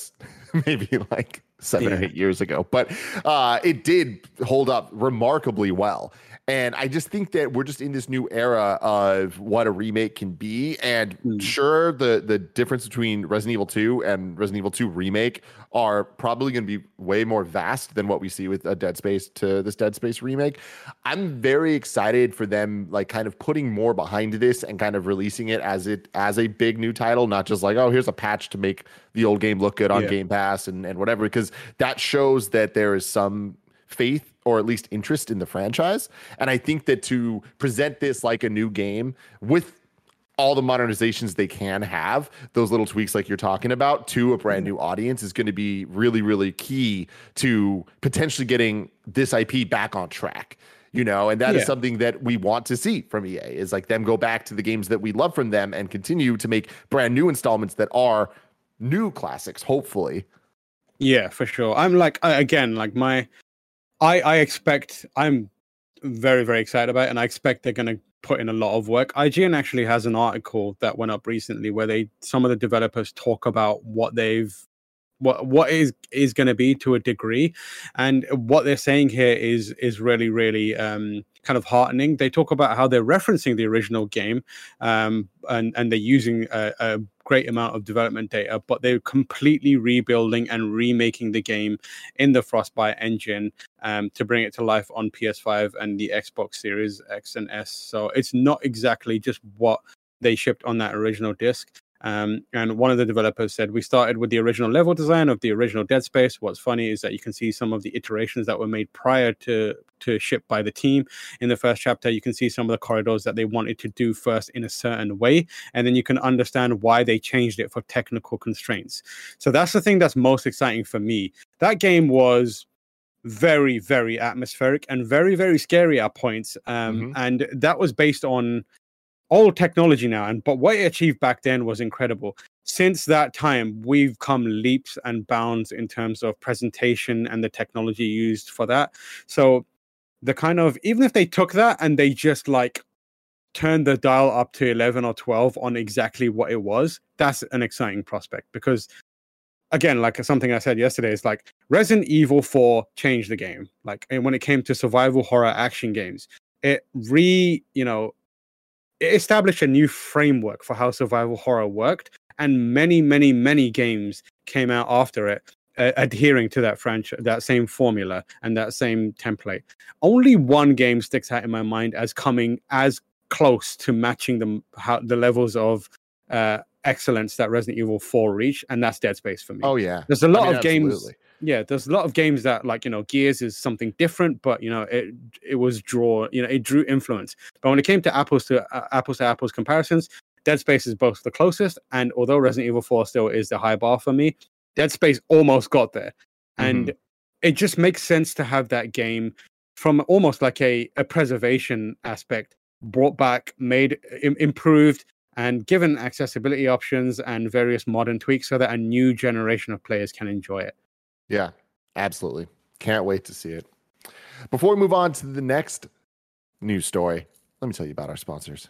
maybe like seven Yeah. or eight years ago, but uh, it did hold up remarkably well. And I just think that we're just in this new era of what a remake can be. And Mm. sure, the the difference between Resident Evil two and Resident Evil two remake are probably going to be way more vast than what we see with a Dead Space to this Dead Space remake. I'm very excited for them, like kind of putting more behind this and kind of releasing it as it as a big new title, not just like, oh, here's a patch to make the old game look good on Yeah. Game Pass and, and whatever, because that shows that there is some faith or at least interest in the franchise. And I think that to present this like a new game with all the modernizations they can have, those little tweaks like you're talking about, to a brand new audience is going to be really, really key to potentially getting this I P back on track. You know, and that Yeah. is something that we want to see from E A, is like them go back to the games that we love from them and continue to make brand new installments that are new classics, hopefully. Yeah, for sure. I'm like, I, again, like my, I, I expect, I'm very, very excited about it, and I expect they're going to put in a lot of work. I G N actually has an article that went up recently where they, some of the developers talk about what they've, what what is is going to be to a degree, and what they're saying here is is really really um kind of heartening. They talk about how they're referencing the original game, um and and they're using a, a great amount of development data, but they're completely rebuilding and remaking the game in the Frostbite engine um to bring it to life on P S five and the Xbox Series X and S. So it's not exactly just what they shipped on that original disc. Um, and one of the developers said, we started with the original level design of the original Dead Space. What's funny is that you can see some of the iterations that were made prior to, to ship by the team. In the first chapter, you can see some of the corridors that they wanted to do first in a certain way. And then you can understand why they changed it for technical constraints. So that's the thing that's most exciting for me. That game was very, very atmospheric and very, very scary at points. Um, Mhm. And that was based on old technology now, and but what it achieved back then was incredible. Since that time, we've come leaps and bounds in terms of presentation and the technology used for that. So the kind of, even if they took that and they just like turned the dial up to eleven or twelve on exactly what it was, that's an exciting prospect. Because again, like something I said yesterday, is like Resident Evil four changed the game. Like, and when it came to survival horror action games, it re, you know, it established a new framework for how survival horror worked, and many, many, many games came out after it, uh, adhering to that franchise, that same formula and that same template. Only one game sticks out in my mind as coming as close to matching the how the levels of uh, excellence that Resident Evil four reached, and that's Dead Space for me. Oh yeah, There's a lot I mean, of games. absolutely. Yeah, there's a lot of games that, like, you know, Gears is something different, but you know, it it was draw, you know, it drew influence. But when it came to apples to uh, apples to apples comparisons, Dead Space is both the closest. And although Resident Evil four still is the high bar for me, Dead Space almost got there. And Mhm. it just makes sense to have that game from almost like a, a preservation aspect brought back, made im- improved, and given accessibility options and various modern tweaks so that a new generation of players can enjoy it. Yeah, absolutely. Can't wait to see it. Before we move on to the next news story, let me tell you about our sponsors.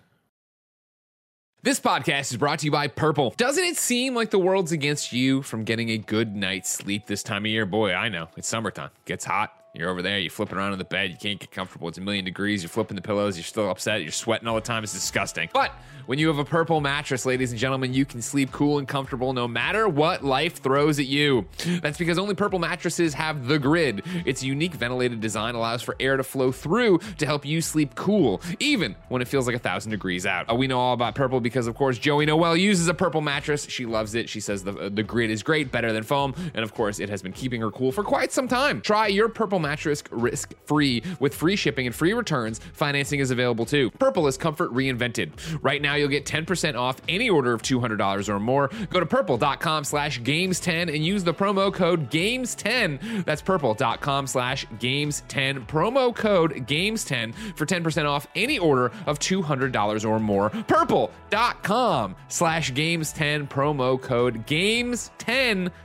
This podcast is brought to you by Purple. Doesn't it seem like the world's against you from getting a good night's sleep this time of year? Boy, I know. It's summertime. It gets hot. You're over there. You're flipping around in the bed. You can't get comfortable. It's a million degrees. You're flipping the pillows. You're still upset. You're sweating all the time. It's disgusting. But when you have a Purple mattress, ladies and gentlemen, you can sleep cool and comfortable no matter what life throws at you. That's because only Purple mattresses have the grid. Its unique ventilated design allows for air to flow through to help you sleep cool, even when it feels like a thousand degrees out. Uh, we know all about Purple because, of course, Joey Noel uses a Purple mattress. She loves it. She says the, uh, the grid is great, better than foam. And, of course, it has been keeping her cool for quite some time. Try your Purple mattress risk-free with free shipping and free returns. Financing is available, too. Purple is comfort reinvented. Right now, you'll get ten percent off any order of two hundred dollars or more. Go to purple.com slash games 10 and use the promo code games ten. That's purple.com slash games 10. Promo code games ten for ten percent off any order of two hundred dollars or more. Purple.com slash games 10. Promo code games ten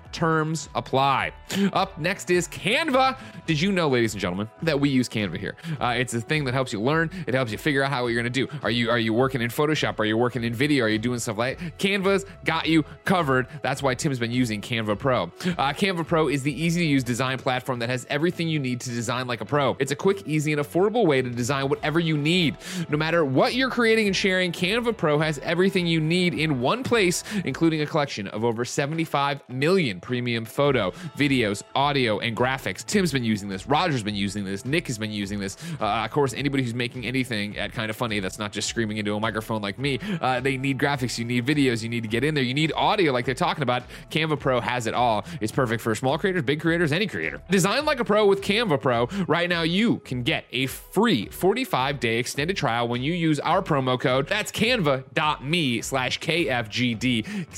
Terms apply. Up next is Canva. Did you know, ladies and gentlemen, that we use Canva here? Uh, it's a thing that helps you learn. It helps you figure out how what you're going to do. Are you are you working in Photoshop? Are you working in video? Are you doing stuff like that? Canva's got you covered. That's why Tim's been using Canva Pro. Uh, Canva Pro is the easy-to-use design platform that has everything you need to design like a pro. It's a quick, easy, and affordable way to design whatever you need. No matter what you're creating and sharing, Canva Pro has everything you need in one place, including a collection of over seventy-five million premium photo, videos, audio, and graphics. Tim's been using this. Roger's been using this. Nick has been using this. Uh, of course, anybody who's making anything at Kind of Funny that's not just screaming into a microphone like me, uh, they need graphics, you need videos, you need to get in there, you need audio like they're talking about. Canva Pro has it all. It's perfect for small creators, big creators, any creator. Design like a pro with Canva Pro. Right now, you can get a free forty-five day extended trial when you use our promo code. That's canva.me slash KFGD.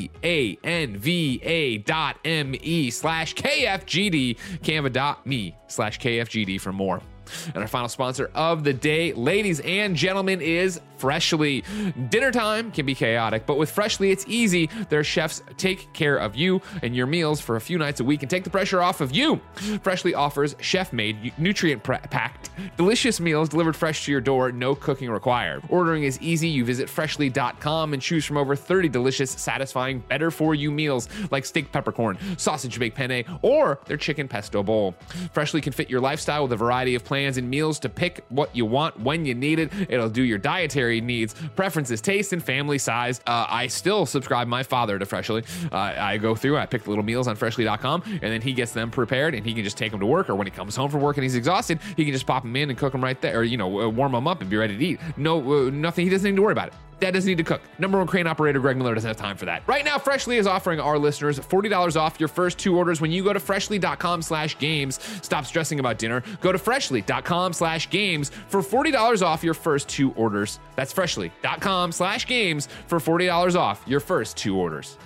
C-A-N-V-A dot M-E slash KFGD. Canva.me slash KFGD for more. And our final sponsor of the day, ladies and gentlemen, is Freshly. Dinner time can be chaotic, but with Freshly, it's easy. Their chefs take care of you and your meals for a few nights a week and take the pressure off of you. Freshly offers chef-made, nutrient-packed, delicious meals delivered fresh to your door, no cooking required. Ordering is easy. You visit freshly dot com and choose from over thirty delicious, satisfying, better-for-you meals like steak peppercorn, sausage baked penne, or their chicken pesto bowl. Freshly can fit your lifestyle with a variety of plans and meals to pick what you want when you need it. It'll do your dietary needs, preferences, taste, and family size. Uh, I still subscribe my father to Freshly. Uh, I go through, I pick the little meals on freshly dot com, and then he gets them prepared, and he can just take them to work, or when he comes home from work and he's exhausted, he can just pop them in and cook them right there, or, you know, warm them up and be ready to eat. No, uh, nothing. He doesn't need to worry about it. Dad doesn't need to cook. Number one crane operator Greg Miller doesn't have time for that. Right now, Freshly is offering our listeners forty dollars off your first two orders when you go to freshly dot com slash games. Stop stressing about dinner. Go to freshly dot com slash games for forty dollars off your first two orders. That's freshly dot com slash games for forty dollars off your first two orders.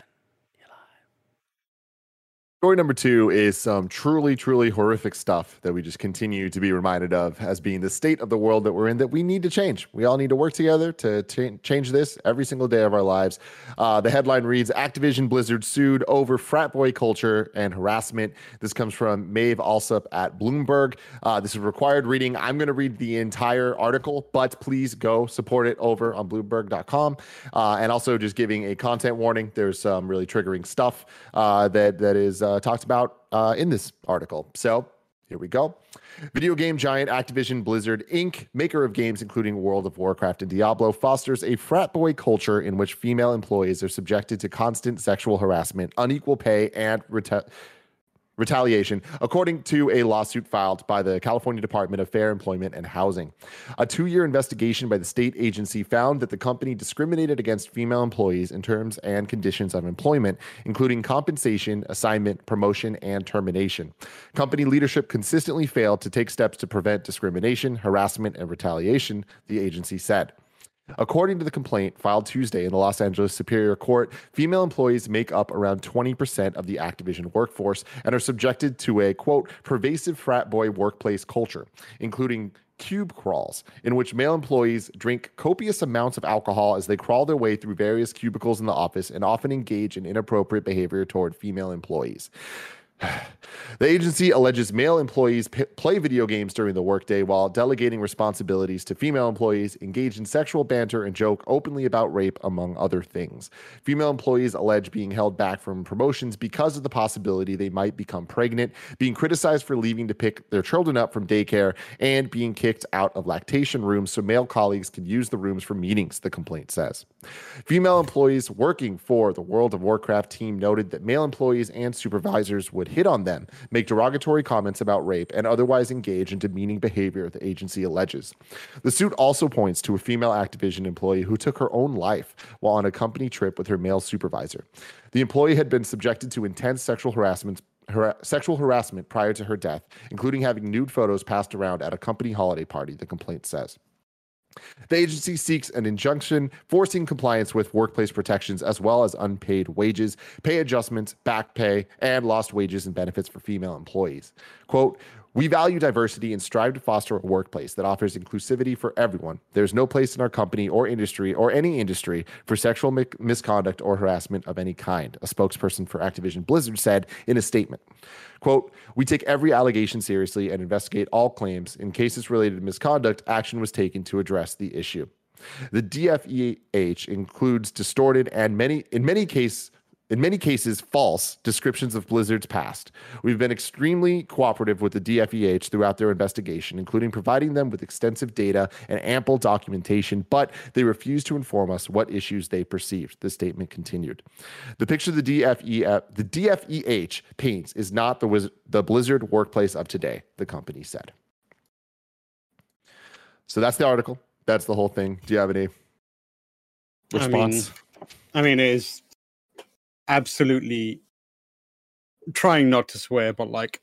Story number two is some truly, truly horrific stuff that we just continue to be reminded of as being the state of the world that we're in, that we need to change. We all need to work together to t- change this every single day of our lives. Uh, the headline reads, Activision Blizzard sued over frat boy culture and harassment. This comes from Maeve Alsop at Bloomberg. Uh, this is required reading. I'm going to read the entire article, but please go support it over on bloomberg dot com. Uh, and also just giving a content warning. There's some really triggering stuff uh, that that is uh, talked about uh, in this article. So here we go. Video game giant Activision Blizzard Incorporated, maker of games including World of Warcraft and Diablo, fosters a frat boy culture in which female employees are subjected to constant sexual harassment, unequal pay, and reta- retaliation, according to a lawsuit filed by the California Department of Fair Employment and Housing. A two-year investigation by the state agency found that the company discriminated against female employees in terms and conditions of employment, including compensation, assignment, promotion, and termination. Company leadership consistently failed to take steps to prevent discrimination, harassment, and retaliation, the agency said. According to the complaint filed Tuesday in the Los Angeles Superior Court, female employees make up around twenty percent of the Activision workforce and are subjected to a, quote, pervasive frat boy workplace culture, including cube crawls, in which male employees drink copious amounts of alcohol as they crawl their way through various cubicles in the office and often engage in inappropriate behavior toward female employees. The agency alleges male employees p- play video games during the workday while delegating responsibilities to female employees, engage in sexual banter, and joke openly about rape, among other things. Female employees allege being held back from promotions because of the possibility they might become pregnant, being criticized for leaving to pick their children up from daycare, and being kicked out of lactation rooms so male colleagues can use the rooms for meetings, the complaint says. Female employees working for the World of Warcraft team noted that male employees and supervisors would hit on them, make derogatory comments about rape, and otherwise engage in demeaning behavior, the agency alleges. The suit also points to a female Activision employee who took her own life while on a company trip with her male supervisor. The employee had been subjected to intense sexual harassment Har- sexual harassment prior to her death, including having nude photos passed around at a company holiday party, the complaint says. The agency seeks an injunction forcing compliance with workplace protections as well as unpaid wages, pay adjustments, back pay, and lost wages and benefits for female employees. Quote, We value diversity and strive to foster a workplace that offers inclusivity for everyone. There's no place in our company or industry or any industry for sexual mi- misconduct or harassment of any kind, a spokesperson for Activision Blizzard said in a statement. Quote, we take every allegation seriously and investigate all claims. In cases related to misconduct, action was taken to address the issue. The D F E H includes distorted and many, in many cases, in many cases, false descriptions of Blizzard's past. We've been extremely cooperative with the D F E H throughout their investigation, including providing them with extensive data and ample documentation, but they refused to inform us what issues they perceived, the statement continued. The picture the D F E, uh, the D F E H paints is not the, Wiz- the Blizzard workplace of today, the company said. So that's the article. That's the whole thing. Do you have any response? I mean, I mean it is absolutely, trying not to swear, but like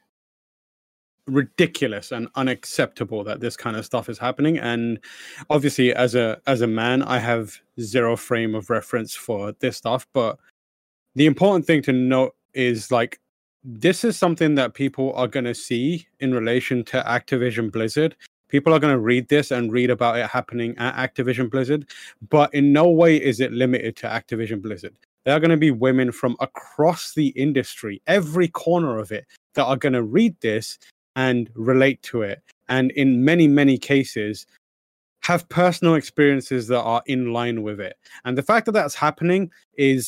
ridiculous and unacceptable that this kind of stuff is happening. And obviously, as a as a man, I have zero frame of reference for this stuff. But the important thing to note is like this is something that people are going to see in relation to Activision Blizzard. People are going to read this and read about it happening at Activision Blizzard, but in no way is it limited to Activision Blizzard. There are going to be women from across the industry, every corner of it, that are going to read this and relate to it. And in many, many cases, have personal experiences that are in line with it. And the fact that that's happening is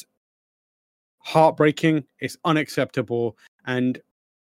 heartbreaking. It's unacceptable. And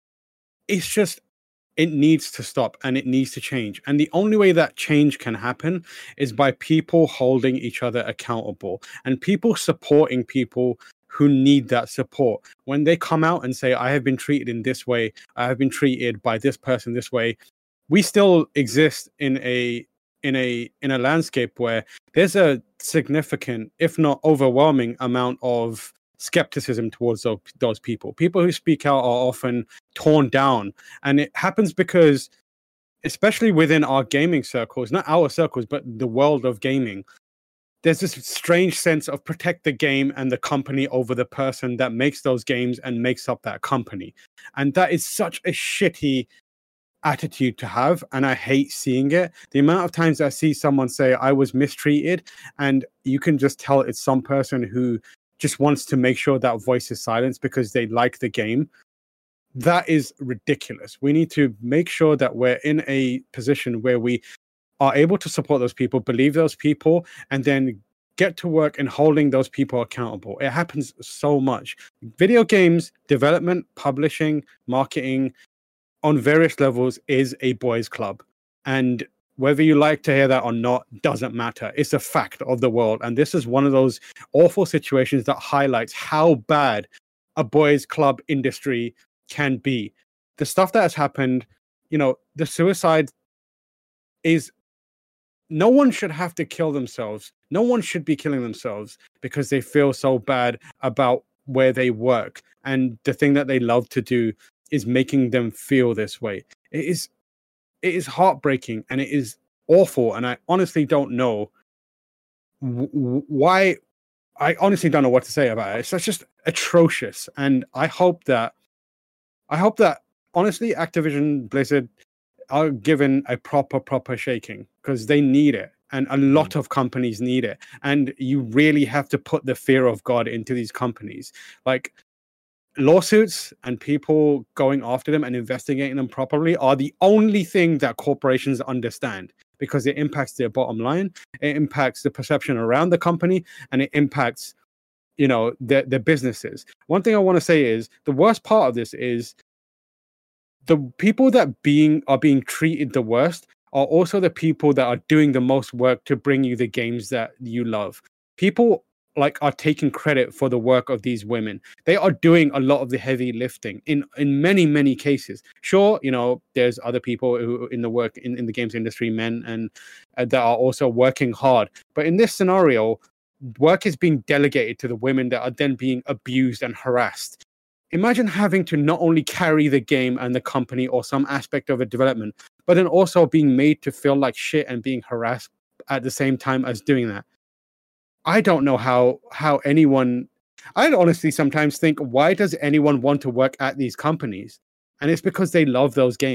it's just, it needs to stop and it needs to change. And the only way that change can happen is by people holding each other accountable and people supporting people who need that support. When they come out and say, I have been treated in this way, I have been treated by this person this way, we still exist in a in a in a landscape where there's a significant, if not overwhelming, amount of skepticism towards those, those people. People who speak out are often torn down. And it happens because, especially within our gaming circles, not our circles, but the world of gaming, there's this strange sense of protect the game and the company over the person that makes those games and makes up that company. And that is such a shitty attitude to have. And I hate seeing it. The amount of times I see someone say, I was mistreated, and you can just tell it's some person who just wants to make sure that voice is silenced because they like the game. That is ridiculous. We need to make sure that we're in a position where we are able to support those people, believe those people, and then get to work in holding those people accountable. It happens so much. Video games, development, publishing, marketing, on various levels is a boys' club. And whether you like to hear that or not doesn't matter. It's a fact of the world. And this is one of those awful situations that highlights how bad a boys' club industry can be. The stuff that has happened, you know, the suicide is, no one should have to kill themselves. No one should be killing themselves because they feel so bad about where they work. And the thing that they love to do is making them feel this way. It is It is heartbreaking and it is awful. And I honestly don't know w- why. I honestly don't know what to say about it. It's just atrocious. And I hope that, I hope that honestly, Activision Blizzard are given a proper, proper shaking because they need it. And a lot of companies need it. And you really have to put the fear of God into these companies. Like, lawsuits and people going after them and investigating them properly are the only thing that corporations understand, because it impacts their bottom line, it impacts the perception around the company, and it impacts, you know, their, their businesses. One thing I want to say is the worst part of this is the people that being are being treated the worst are also the people that are doing the most work to bring you the games that you love. People like are taking credit for the work of these women. They are doing a lot of the heavy lifting in in many many cases. Sure, you know, there's other people who in the work in, in the games industry, men and uh, that are also working hard. But in this scenario, work is being delegated to the women that are then being abused and harassed. Imagine having to not only carry the game and the company or some aspect of a development, but then also being made to feel like shit and being harassed at the same time as doing that. I don't know how how anyone, I honestly sometimes think, why does anyone want to work at these companies? And it's because they love those games.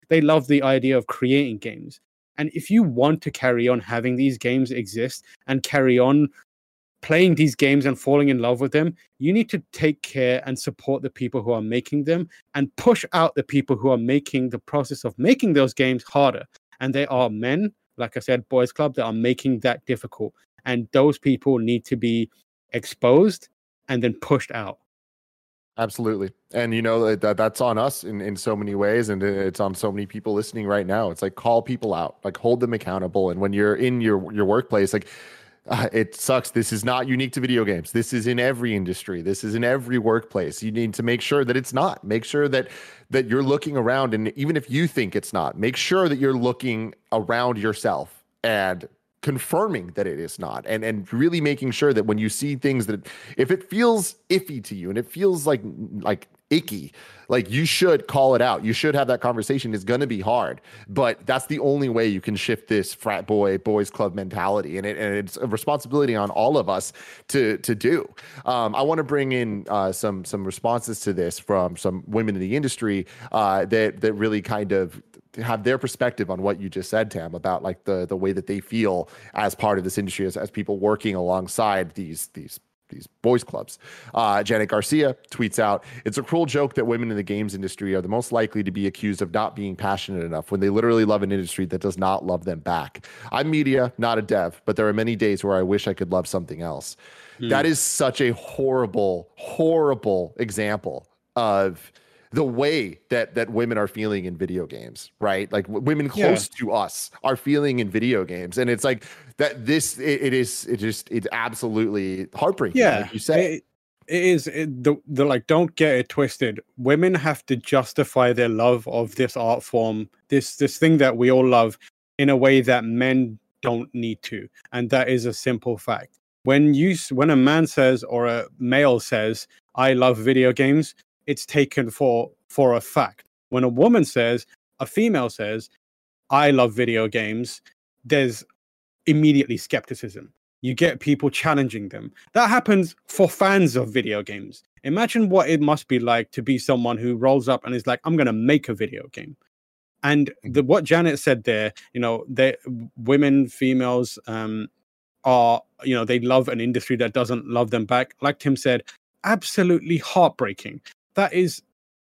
They love the idea of creating games. And if you want to carry on having these games exist and carry on playing these games and falling in love with them, you need to take care and support the people who are making them and push out the people who are making the process of making those games harder. And they are men, like I said, boys club, that are making that difficult. And those people need to be exposed and then pushed out. Absolutely. And you know that that's on us in, in so many ways, and it's on so many people listening right now. It's like, call people out, like hold them accountable. And when you're in your your workplace, like uh, it sucks. This is not unique to video games. This is in every industry. This is in every workplace. You need to make sure that it's not. Make sure that that you're looking around, and even if you think it's not, make sure that you're looking around yourself and confirming that it is not, and and really making sure that when you see things that if it feels iffy to you and it feels like like icky, like you should call it out. You should have that conversation. It's going to be hard, but that's the only way you can shift this frat boy boys club mentality, and it and it's a responsibility on all of us to to do. Um, I want to bring in uh, some some responses to this from some women in the industry uh, that that really kind of have their perspective on what you just said, Tam, about like the the way that they feel as part of this industry, as, as people working alongside these these these boys clubs. Uh, Janet Garcia tweets out, "It's a cruel joke that women in the games industry are the most likely to be accused of not being passionate enough when they literally love an industry that does not love them back. I'm media, not a dev, but there are many days where I wish I could love something else." Mm. That is such a horrible, horrible example of the way that that women are feeling in video games, right? Like w- women close yeah. to us are feeling in video games, and it's like that. This it, it is it just it's absolutely heartbreaking. Yeah, like you said, it, it is. It, the the like, don't get it twisted. Women have to justify their love of this art form, this this thing that we all love, in a way that men don't need to, and that is a simple fact. When you when a man says or a male says, "I love video games," it's taken for for a fact. When a woman says, a female says, "I love video games," there's immediately skepticism. You get people challenging them. That happens for fans of video games. Imagine what it must be like to be someone who rolls up and is like, "I'm going to make a video game." And the, what Janet said there, you know, they, women, females um, are, you know, they love an industry that doesn't love them back. Like Tim said, absolutely heartbreaking. That is,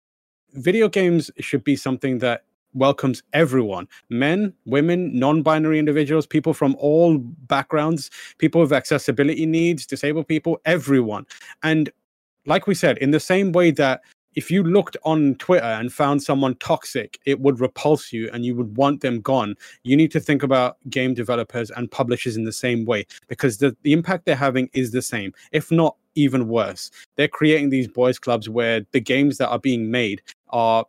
video games should be something that welcomes everyone. Men, women, non-binary individuals, people from all backgrounds, people with accessibility needs, disabled people, everyone. And like we said, in the same way that if you looked on Twitter and found someone toxic, it would repulse you and you would want them gone. You need to think about game developers and publishers in the same way, because the, the impact they're having is the same, if not even worse. They're creating these boys clubs where the games that are being made are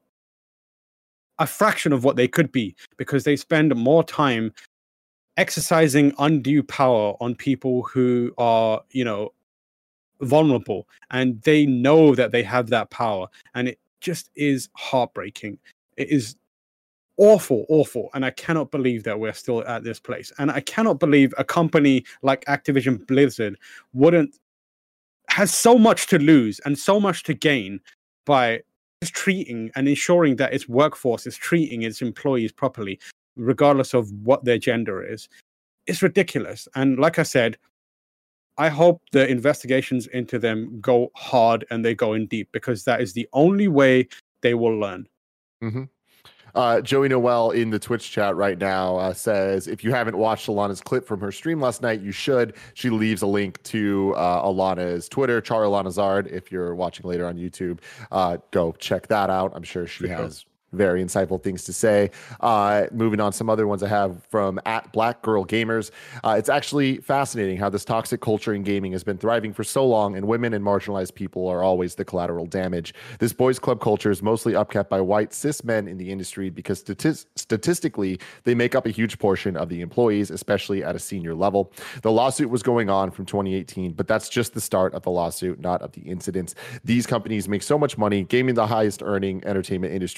a fraction of what they could be, because they spend more time exercising undue power on people who are, you know, vulnerable, and they know that they have that power, and it just is heartbreaking. It is awful, awful, and I cannot believe that we're still at this place. And I cannot believe a company like Activision Blizzard wouldn't has so much to lose and so much to gain by just treating and ensuring that its workforce is treating its employees properly, regardless of what their gender is. It's ridiculous. And like I said, I hope the investigations into them go hard and they go in deep, because that is the only way they will learn. Mm-hmm. Uh, Joey Noel in the Twitch chat right now uh, says, if you haven't watched Alana's clip from her stream last night, you should. She leaves a link to uh, Alana's Twitter, Char Alanazard. If you're watching later on YouTube, uh, go check that out. I'm sure she sure. has very insightful things to say. Uh, moving on, some other ones I have from at Black Girl Gamers. Uh, it's actually fascinating how this toxic culture in gaming has been thriving for so long, and women and marginalized people are always the collateral damage. This boys club culture is mostly upkept by white cis men in the industry because stati- statistically, they make up a huge portion of the employees, especially at a senior level. The lawsuit was going on from twenty eighteen, but that's just the start of the lawsuit, not of the incidents. These companies make so much money, gaming the highest earning entertainment industry, and so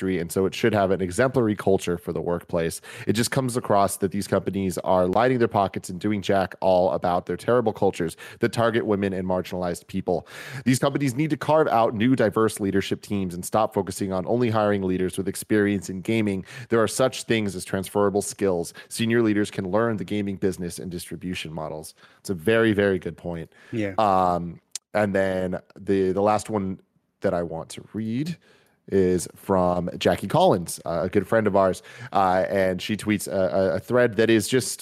it should have an exemplary culture for the workplace. It just comes across that these companies are lining their pockets and doing jack all about their terrible cultures that target women and marginalized people. These companies need to carve out new diverse leadership teams and stop focusing on only hiring leaders with experience in gaming. There are such things as transferable skills. Senior leaders can learn the gaming business and distribution models. It's a very, very good point. Yeah. Um, and then the the last one that I want to read is from Jackie Collins, uh, a good friend of ours. Uh, and she tweets a, a thread that is just,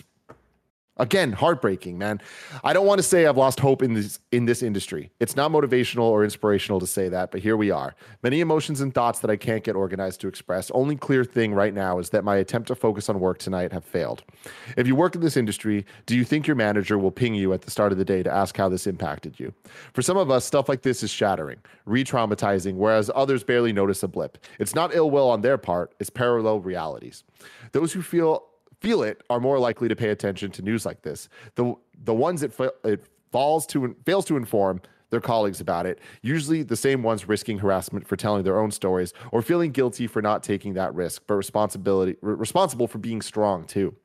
again, heartbreaking, man. I don't want to say I've lost hope in this in this industry. It's not motivational or inspirational to say that, but here we are. Many emotions and thoughts that I can't get organized to express. Only clear thing right now is that my attempt to focus on work tonight have failed. If you work in this industry, do you think your manager will ping you at the start of the day to ask how this impacted you? For some of us, stuff like this is shattering, re-traumatizing, whereas others barely notice a blip. It's not ill will on their part, it's parallel realities. Those who feel feel it are more likely to pay attention to news like this. The the ones it, fa- it falls to fails to inform their colleagues about it, usually the same ones risking harassment for telling their own stories or feeling guilty for not taking that risk, but responsibility r- responsible for being strong too.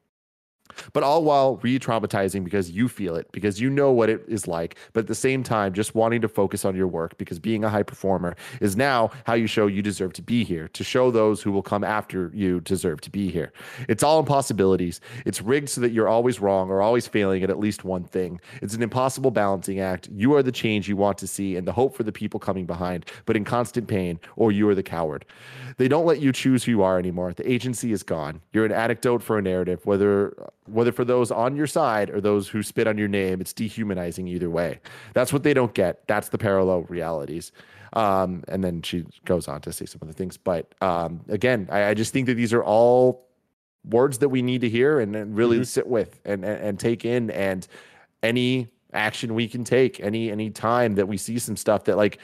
But all while re-traumatizing because you feel it, because you know what it is like, but at the same time, just wanting to focus on your work because being a high performer is now how you show you deserve to be here, to show those who will come after you deserve to be here. It's all impossibilities. It's rigged so that you're always wrong or always failing at at least one thing. It's an impossible balancing act. You are the change you want to see and the hope for the people coming behind, but in constant pain, or you are the coward. They don't let you choose who you are anymore. The agency is gone. You're an anecdote for a narrative, whether whether for those on your side or those who spit on your name. It's dehumanizing either way. That's what they don't get. That's the parallel realities. Um, and then she goes on to say some other things. But um, again, I, I just think that these are all words that we need to hear and, and really mm-hmm. sit with and, and, and take in. And any action we can take, any any time that we see some stuff that, like,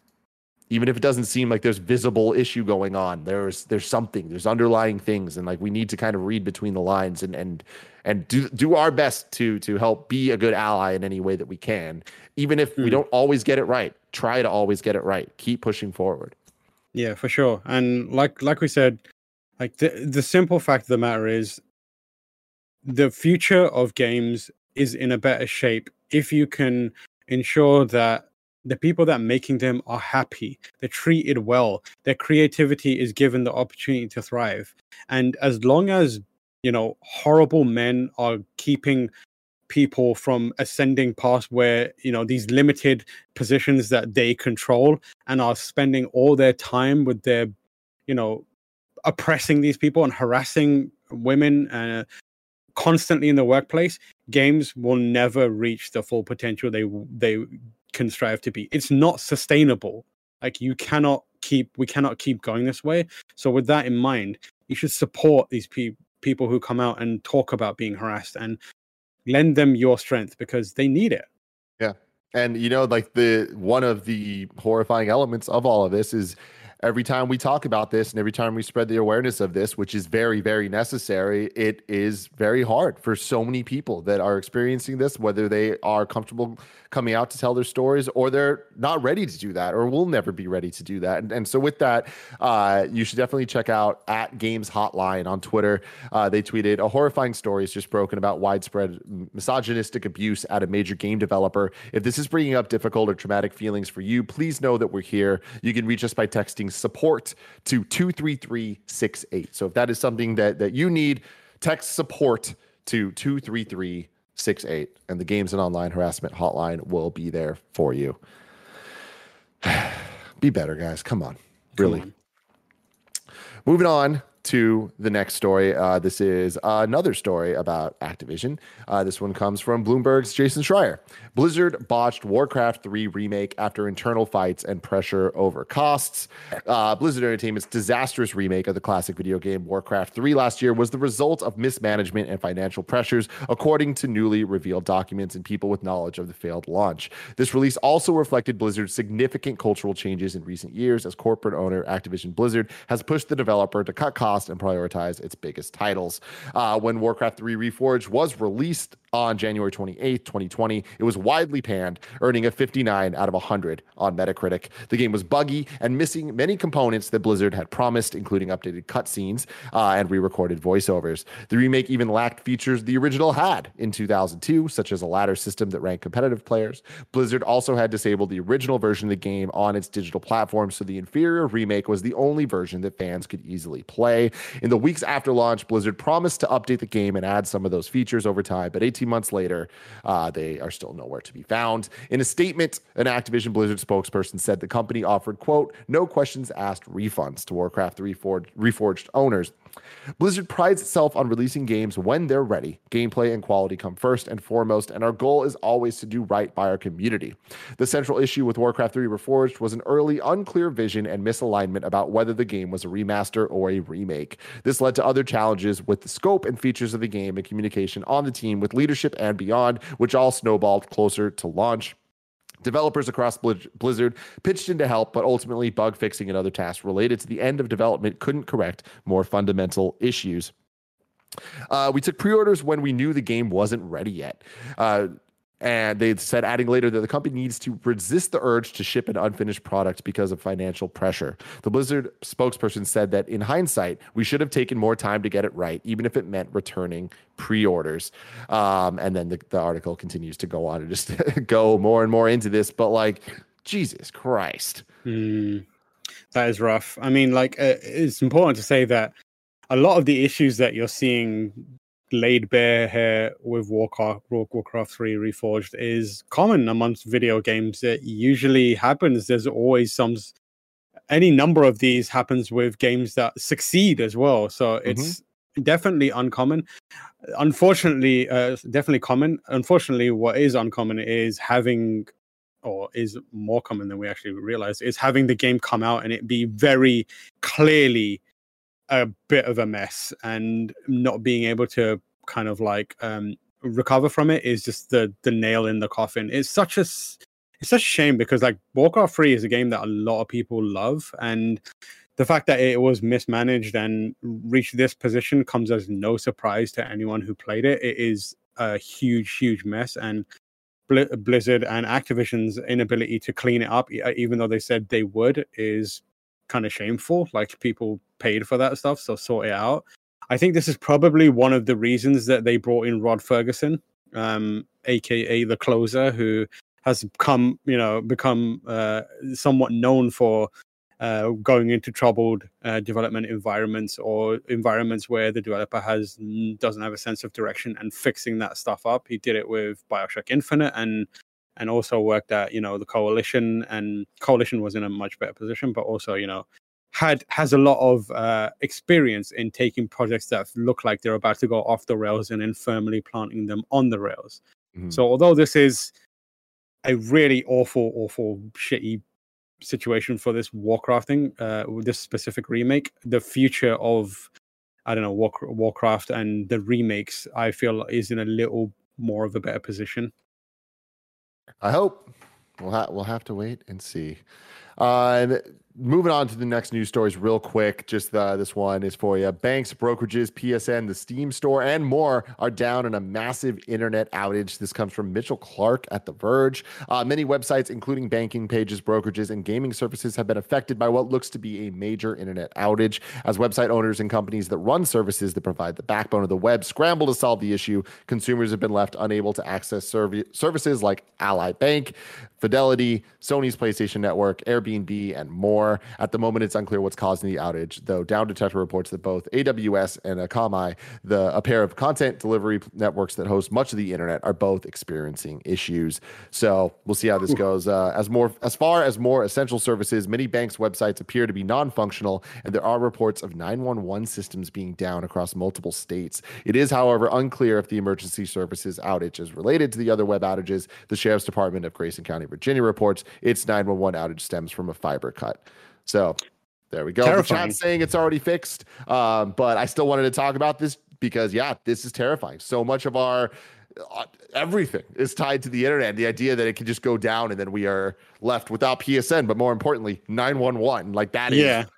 even if it doesn't seem like there's visible issue going on, there's there's something, there's underlying things, and like we need to kind of read between the lines and and and do do our best to to help be a good ally in any way that we can, even if mm. we don't always get it right. Try to always get it right. Keep pushing forward. Yeah, for sure. And like like we said, like the the simple fact of the matter is, the future of games is in a better shape if you can ensure that the people that are making them are happy, they're treated well, their creativity is given the opportunity to thrive. And as long as, you know, horrible men are keeping people from ascending past where, you know, these limited positions that they control and are spending all their time with their, you know, oppressing these people and harassing women uh, constantly in the workplace, games will never reach the full potential they they can strive to be. It's not sustainable. Like, you cannot keep, we cannot keep going this way. So with that in mind, you should support these pe- people who come out and talk about being harassed and lend them your strength because they need it. Yeah. And, you know, like the, one of the horrifying elements of all of this is every time we talk about this and every time we spread the awareness of this, which is very, very necessary, it is very hard for so many people that are experiencing this, whether they are comfortable coming out to tell their stories or they're not ready to do that or will never be ready to do that. And, and so with that, uh, you should definitely check out at Games Hotline on Twitter. Uh, they tweeted, a horrifying story is just broken about widespread misogynistic abuse at a major game developer. If this is bringing up difficult or traumatic feelings for you, please know that we're here. You can reach us by texting support to two three three six eight. So if that is something that, that you need, text support to two three three six eight, and the Games and Online Harassment Hotline will be there for you. Be better, guys. Come on. Really. Come on. Moving on to the next story. Uh, this is another story about Activision. Uh, this one comes from Bloomberg's Jason Schreier. Blizzard botched Warcraft three remake after internal fights and pressure over costs. Uh, Blizzard Entertainment's disastrous remake of the classic video game Warcraft three last year was the result of mismanagement and financial pressures, according to newly revealed documents and people with knowledge of the failed launch. This release also reflected Blizzard's significant cultural changes in recent years as corporate owner Activision Blizzard has pushed the developer to cut costs and prioritize its biggest titles. Uh, when Warcraft three Reforged was released on January twenty-eighth, twenty twenty. It was widely panned, earning a fifty-nine out of one hundred on Metacritic. The game was buggy and missing many components that Blizzard had promised, including updated cutscenes uh, and re-recorded voiceovers. The remake even lacked features the original had in two thousand two, such as a ladder system that ranked competitive players. Blizzard also had disabled the original version of the game on its digital platform, so the inferior remake was the only version that fans could easily play. In the weeks after launch, Blizzard promised to update the game and add some of those features over time, but eighteen months later, uh, they are still nowhere to be found. In a statement, an Activision Blizzard spokesperson said the company offered, quote, no questions asked refunds to Warcraft three Reforged, Reforged owners. Blizzard prides itself on releasing games when they're ready. Gameplay and quality come first and foremost, and our goal is always to do right by our community. The central issue with Warcraft three Reforged was an early, unclear vision and misalignment about whether the game was a remaster or a remake. This led to other challenges with the scope and features of the game and communication on the team with leadership and beyond, which all snowballed closer to launch. Developers across Blizzard pitched in to help, but ultimately bug fixing and other tasks related to the end of development couldn't correct more fundamental issues. Uh, we took pre-orders when we knew the game wasn't ready yet. Uh, And they said, adding later, that the company needs to resist the urge to ship an unfinished product because of financial pressure. The Blizzard spokesperson said that in hindsight, we should have taken more time to get it right, even if it meant returning pre-orders. Um, and then the, the article continues to go on and just go more and more into this. But like, Jesus Christ. Mm, that is rough. I mean, like, uh, it's important to say that a lot of the issues that you're seeing laid bare here with Warcraft, Warcraft three Reforged is common amongst video games. It usually happens. There's always some, any number of these happens with games that succeed as well. So it's mm-hmm. definitely uncommon. Unfortunately, uh, definitely common. Unfortunately, what is uncommon is having, or is more common than we actually realize, is having the game come out and it be very clearly a bit of a mess, and not being able to kind of like um recover from it is just the the nail in the coffin. It's such a it's such a shame, because like Warcraft three is a game that a lot of people love, and the fact that it was mismanaged and reached this position comes as no surprise to anyone who played it. It is a huge huge mess, and Blizzard and Activision's inability to clean it up, even though they said they would, is kind of shameful. Like, people paid for that stuff, so sort it out. I think this is probably one of the reasons that they brought in Rod Ferguson, um, aka the closer, who has come, you know, become uh, somewhat known for uh, going into troubled uh, development environments, or environments where the developer has doesn't have a sense of direction, and fixing that stuff up. He did it with BioShock Infinite, and and also worked at, you know, the Coalition, and Coalition was in a much better position, but also, you know, had has a lot of uh, experience in taking projects that look like they're about to go off the rails and then firmly planting them on the rails. Mm-hmm. So although this is a really awful, awful, shitty situation for this Warcrafting, uh, with this specific remake, the future of, I don't know, War- Warcraft and the remakes, I feel, is in a little more of a better position. I hope. We'll, ha- we'll have to wait and see. Uh, and moving on to the next news stories real quick. Just uh, this one is for you. Banks, brokerages, P S N, the Steam store, and more are down in a massive internet outage. This comes from Mitchell Clark at The Verge. Uh, many websites, including banking pages, brokerages, and gaming services, have been affected by what looks to be a major internet outage. As website owners and companies that run services that provide the backbone of the web scramble to solve the issue, consumers have been left unable to access serv- services like Ally Bank, Fidelity, Sony's PlayStation Network, Airbnb, and more. At the moment, it's unclear what's causing the outage, though Down Detector reports that both A W S and Akamai, the, a pair of content delivery networks that host much of the internet, are both experiencing issues. So we'll see how this goes. Uh, as more, as far as more essential services, many banks' websites appear to be non-functional, and there are reports of nine one one systems being down across multiple states. It is, however, unclear if the emergency services outage is related to the other web outages. The Sheriff's Department of Grayson County, Virginia reports its nine one one outage stems from a fiber cut. So there we go. Terrifying. The chat's saying it's already fixed, um, but I still wanted to talk about this because, yeah, this is terrifying. So much of our uh, everything is tied to the internet. The idea that it can just go down and then we are left without P S N, but more importantly, nine one one. Like that is yeah.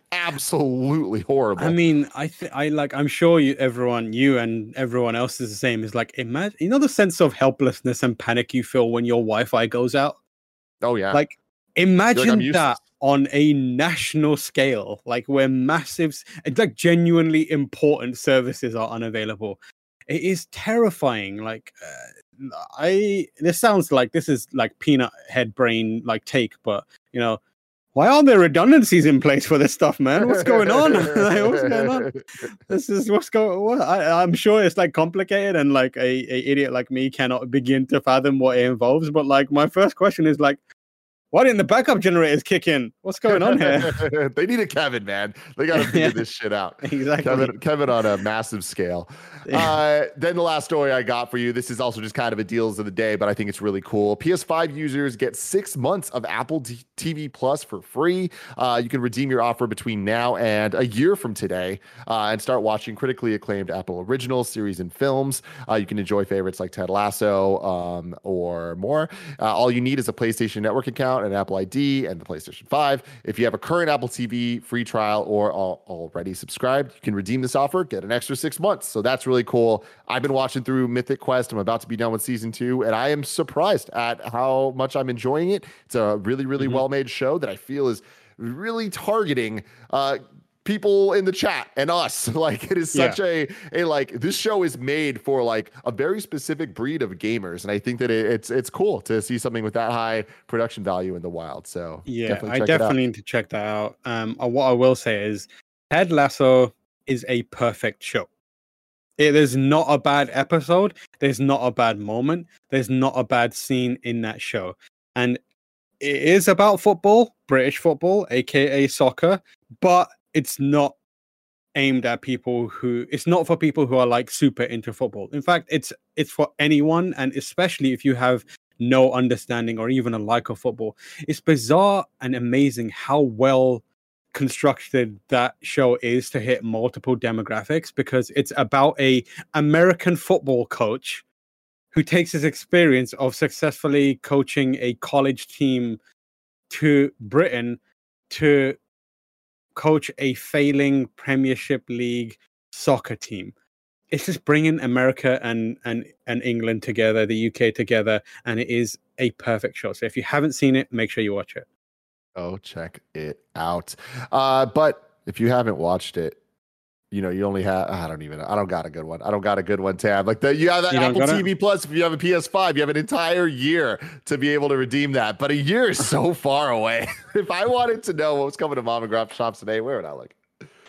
absolutely horrible. I mean, I th- I like I'm sure you everyone you and everyone else is the same. Is like imagine you know the sense of helplessness and panic you feel when your Wi-Fi goes out. Oh yeah. Like imagine like, that on a national scale, like where massive, like genuinely important services are unavailable. It is terrifying. Like uh, I, this sounds like this is like peanut head brain like take, but you know, why aren't there redundancies in place for this stuff, man? What's going on? Like, what's going on? This is what's going. What I, I'm sure it's like complicated, and like a, a idiot like me cannot begin to fathom what it involves. But like, my first question is like, why didn't the backup generators kick in? What's going on here? They need a Kevin, man. They got to figure Yeah. this shit out. Exactly. Kevin, Kevin on a massive scale. Uh, then the last story I got for you. This is also just kind of a deals of the day, but I think it's really cool. P S five users get six months of Apple T V Plus for free. Uh, you can redeem your offer between now and a year from today uh, and start watching critically acclaimed Apple originals, series, and films. Uh, you can enjoy favorites like Ted Lasso um, or more. Uh, all you need is a PlayStation Network account, an Apple I D, and the PlayStation five. If you have a current Apple T V free trial or all, already subscribed, you can redeem this offer, get an extra six months. So that's really cool. I've been watching through Mythic Quest. I'm about to be done with season two, and I am surprised at how much I'm enjoying it. It's a really, really Mm-hmm. well-made show that I feel is really targeting uh, people in the chat and us. Like, it is such Yeah. a, a like, this show is made for like a very specific breed of gamers. And I think that it, it's, it's cool to see something with that high production value in the wild. So Yeah, definitely I check it out. definitely need to check that out. Um, uh, what I will say is, Ted Lasso is a perfect show. It is not a bad episode. There's not a bad moment. There's not a bad scene in that show. And it is about football, British football, aka soccer, but it's not aimed at people who it's not for people who are like super into football. In fact, it's it's for anyone, and especially if you have no understanding or even a like of football. It's bizarre and amazing how well constructed that show is to hit multiple demographics, because it's about a American football coach who takes his experience of successfully coaching a college team to Britain to coach a failing Premiership League soccer team. It's just bringing America and, and, and England together, the U K together, and it is a perfect show. So if you haven't seen it, make sure you watch it. Oh, check it out. Uh, but if you haven't watched it, you know, you only have, I don't even, I don't got a good one. I don't got a good one, Tab. Like the, you have that You don't Apple got it? T V Plus. If you have a P S five, you have an entire year to be able to redeem that. But a year is so far away. If I wanted to know what was coming to mom and grandpa shops today, where would I look?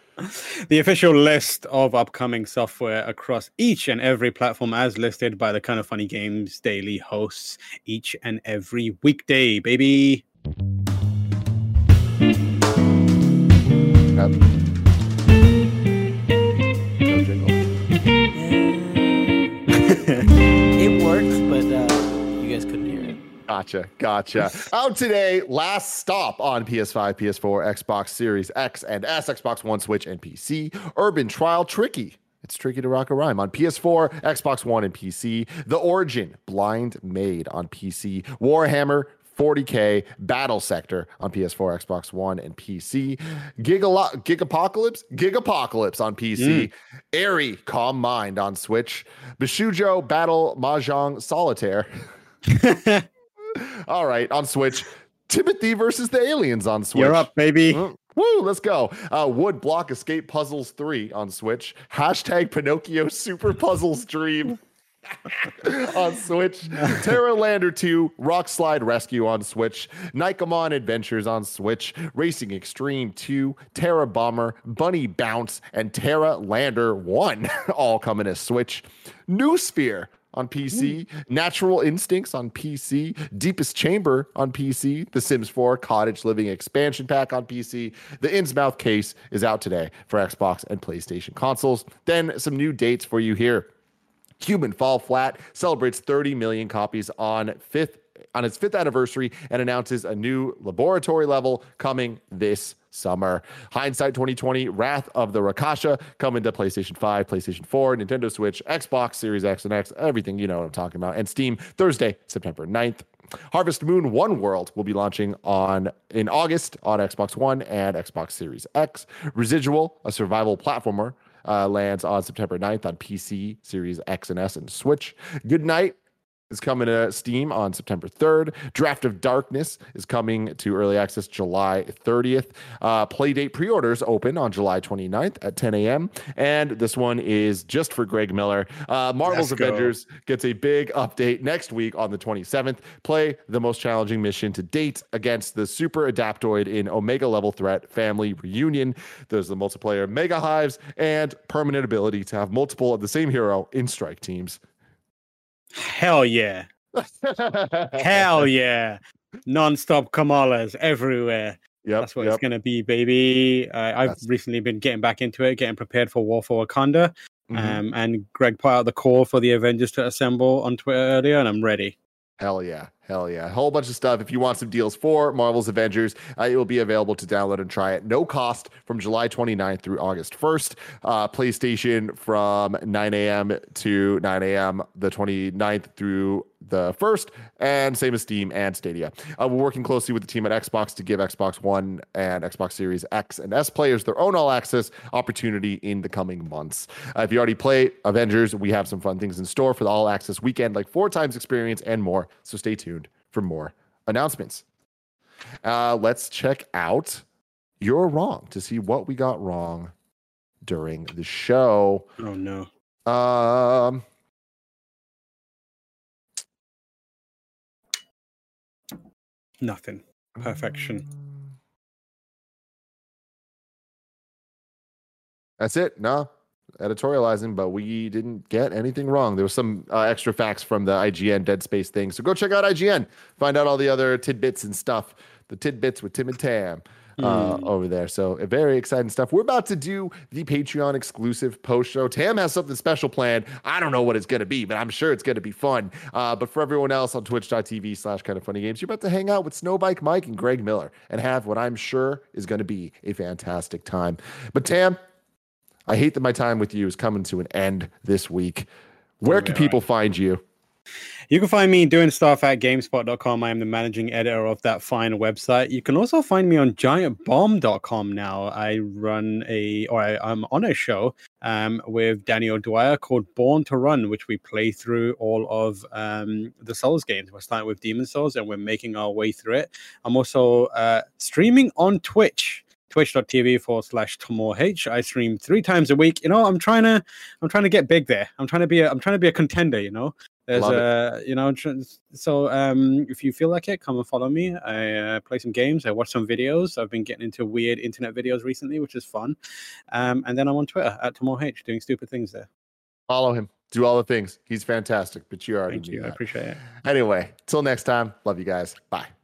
The official list of upcoming software across each and every platform as listed by the Kind of Funny Games Daily hosts each and every weekday, baby. Yep. No jingle. It works, but uh, you guys couldn't hear it. Gotcha, gotcha. Out today, last stop on P S five, P S four, Xbox Series X and S, Xbox One, Switch, and P C. Urban Trial Tricky. It's tricky to rock a rhyme on P S four, Xbox One, and P C. The Origin Blind Maid on P C. Warhammer forty K Battle Sector on P S four, Xbox One, and P C. Gigalo- Gigapocalypse? Gigapocalypse on P C. Mm. Airy Calm Mind on Switch. Bishujo Battle Mahjong Solitaire. All right, on Switch. Timothy versus the Aliens on Switch. You're up, baby. Mm. Woo, let's go. Uh, Wood Block Escape Puzzles three on Switch. Hashtag Pinocchio Super Puzzles Dream on Switch. Terra Lander two Rock Slide Rescue on Switch. Nikomon Adventures on Switch. Racing Extreme two, Terra Bomber, Bunny Bounce, and Terra Lander one all coming to Switch. New Sphere on P C, mm. Natural Instincts on P C, Deepest Chamber on P C, The Sims four Cottage Living Expansion Pack on P C. The Innsmouth case is out today for Xbox and PlayStation consoles. Then some new dates for you here. Human Fall Flat celebrates thirty million copies on fifth on its fifth anniversary and announces a new laboratory level coming this summer. Hindsight twenty twenty, Wrath of the Rakasha coming to PlayStation five, PlayStation four, Nintendo Switch, Xbox Series X and X, everything you know what I'm talking about, and Steam Thursday, September ninth. Harvest Moon One World will be launching on in August on Xbox One and Xbox Series X. Residual, a survival platformer, uh, lands on September ninth on P C, Series X and S, and Switch. Good Night is coming to Steam on September third. Draft of Darkness is coming to Early Access July thirtieth. Uh, Playdate pre-orders open on July twenty-ninth at ten a.m. And this one is just for Greg Miller. Uh, Marvel's Let's go. Avengers gets a big update next week on the twenty-seventh. Play the most challenging mission to date against the super adaptoid in Omega level threat Family Reunion. There's the multiplayer Mega Hives and permanent ability to have multiple of the same hero in strike teams. Hell yeah. Hell yeah. Non-stop Kamalas everywhere. Yep, That's what yep. it's going to be, baby. Uh, I've That's- recently been getting back into it, getting prepared for War for Wakanda. Mhm. Um, and Greg put out the call for the Avengers to assemble on Twitter earlier, and I'm ready. Hell yeah. Hell yeah. A whole bunch of stuff. If you want some deals for Marvel's Avengers, uh, it will be available to download and try it. No cost from July twenty-ninth through August first. Uh, PlayStation from nine a.m. to nine a.m. the twenty-ninth through the first, and same as Steam and Stadia. Uh, we're working closely with the team at Xbox to give Xbox One and Xbox Series X and S players their own all-access opportunity in the coming months. Uh, if you already play Avengers, we have some fun things in store for the all-access weekend, like four times experience and more, so stay tuned for more announcements. Uh, let's check out You're Wrong to see what we got wrong during the show. Oh, no. Um, Nothing. Perfection. That's it. No editorializing, but we didn't get anything wrong. There was some uh, extra facts from the I G N Dead Space thing. So go check out I G N. Find out all the other tidbits and stuff. The tidbits with Tim and Tam uh, Mm. over there. So uh, very exciting stuff. We're about to do the Patreon exclusive post show. Tam has something special planned. I don't know what it's going to be, but I'm sure it's going to be fun. Uh, but for everyone else on twitch.tv slash kind of funny games, you're about to hang out with Snowbike Mike and Greg Miller and have what I'm sure is going to be a fantastic time. But Tam, I hate that my time with you is coming to an end this week. Where can Yeah, people right. find you? You can find me doing stuff at GameSpot dot com. I am the managing editor of that fine website. You can also find me on giant bomb dot com now. I run a, or I, I'm on a show um, with Danny O'Dwyer called Born to Run, which we play through all of um, the Souls games. We're starting with Demon Souls and we're making our way through it. I'm also uh, streaming on Twitch. twitch.tv forward slash Tomor H. I stream three times a week. You know, I'm trying to, I'm trying to get big there. I'm trying to be, a, I'm trying to be a contender. You know, there's Love it. a, you know, tr- so um, if you feel like it, come and follow me. I uh, play some games. I watch some videos. I've been getting into weird internet videos recently, which is fun. Um, and then I'm on Twitter at Tomor H, doing stupid things there. Follow him. Do all the things. He's fantastic, but you already Thank knew you. I that. appreciate it. Anyway, till next time. Love you guys. Bye.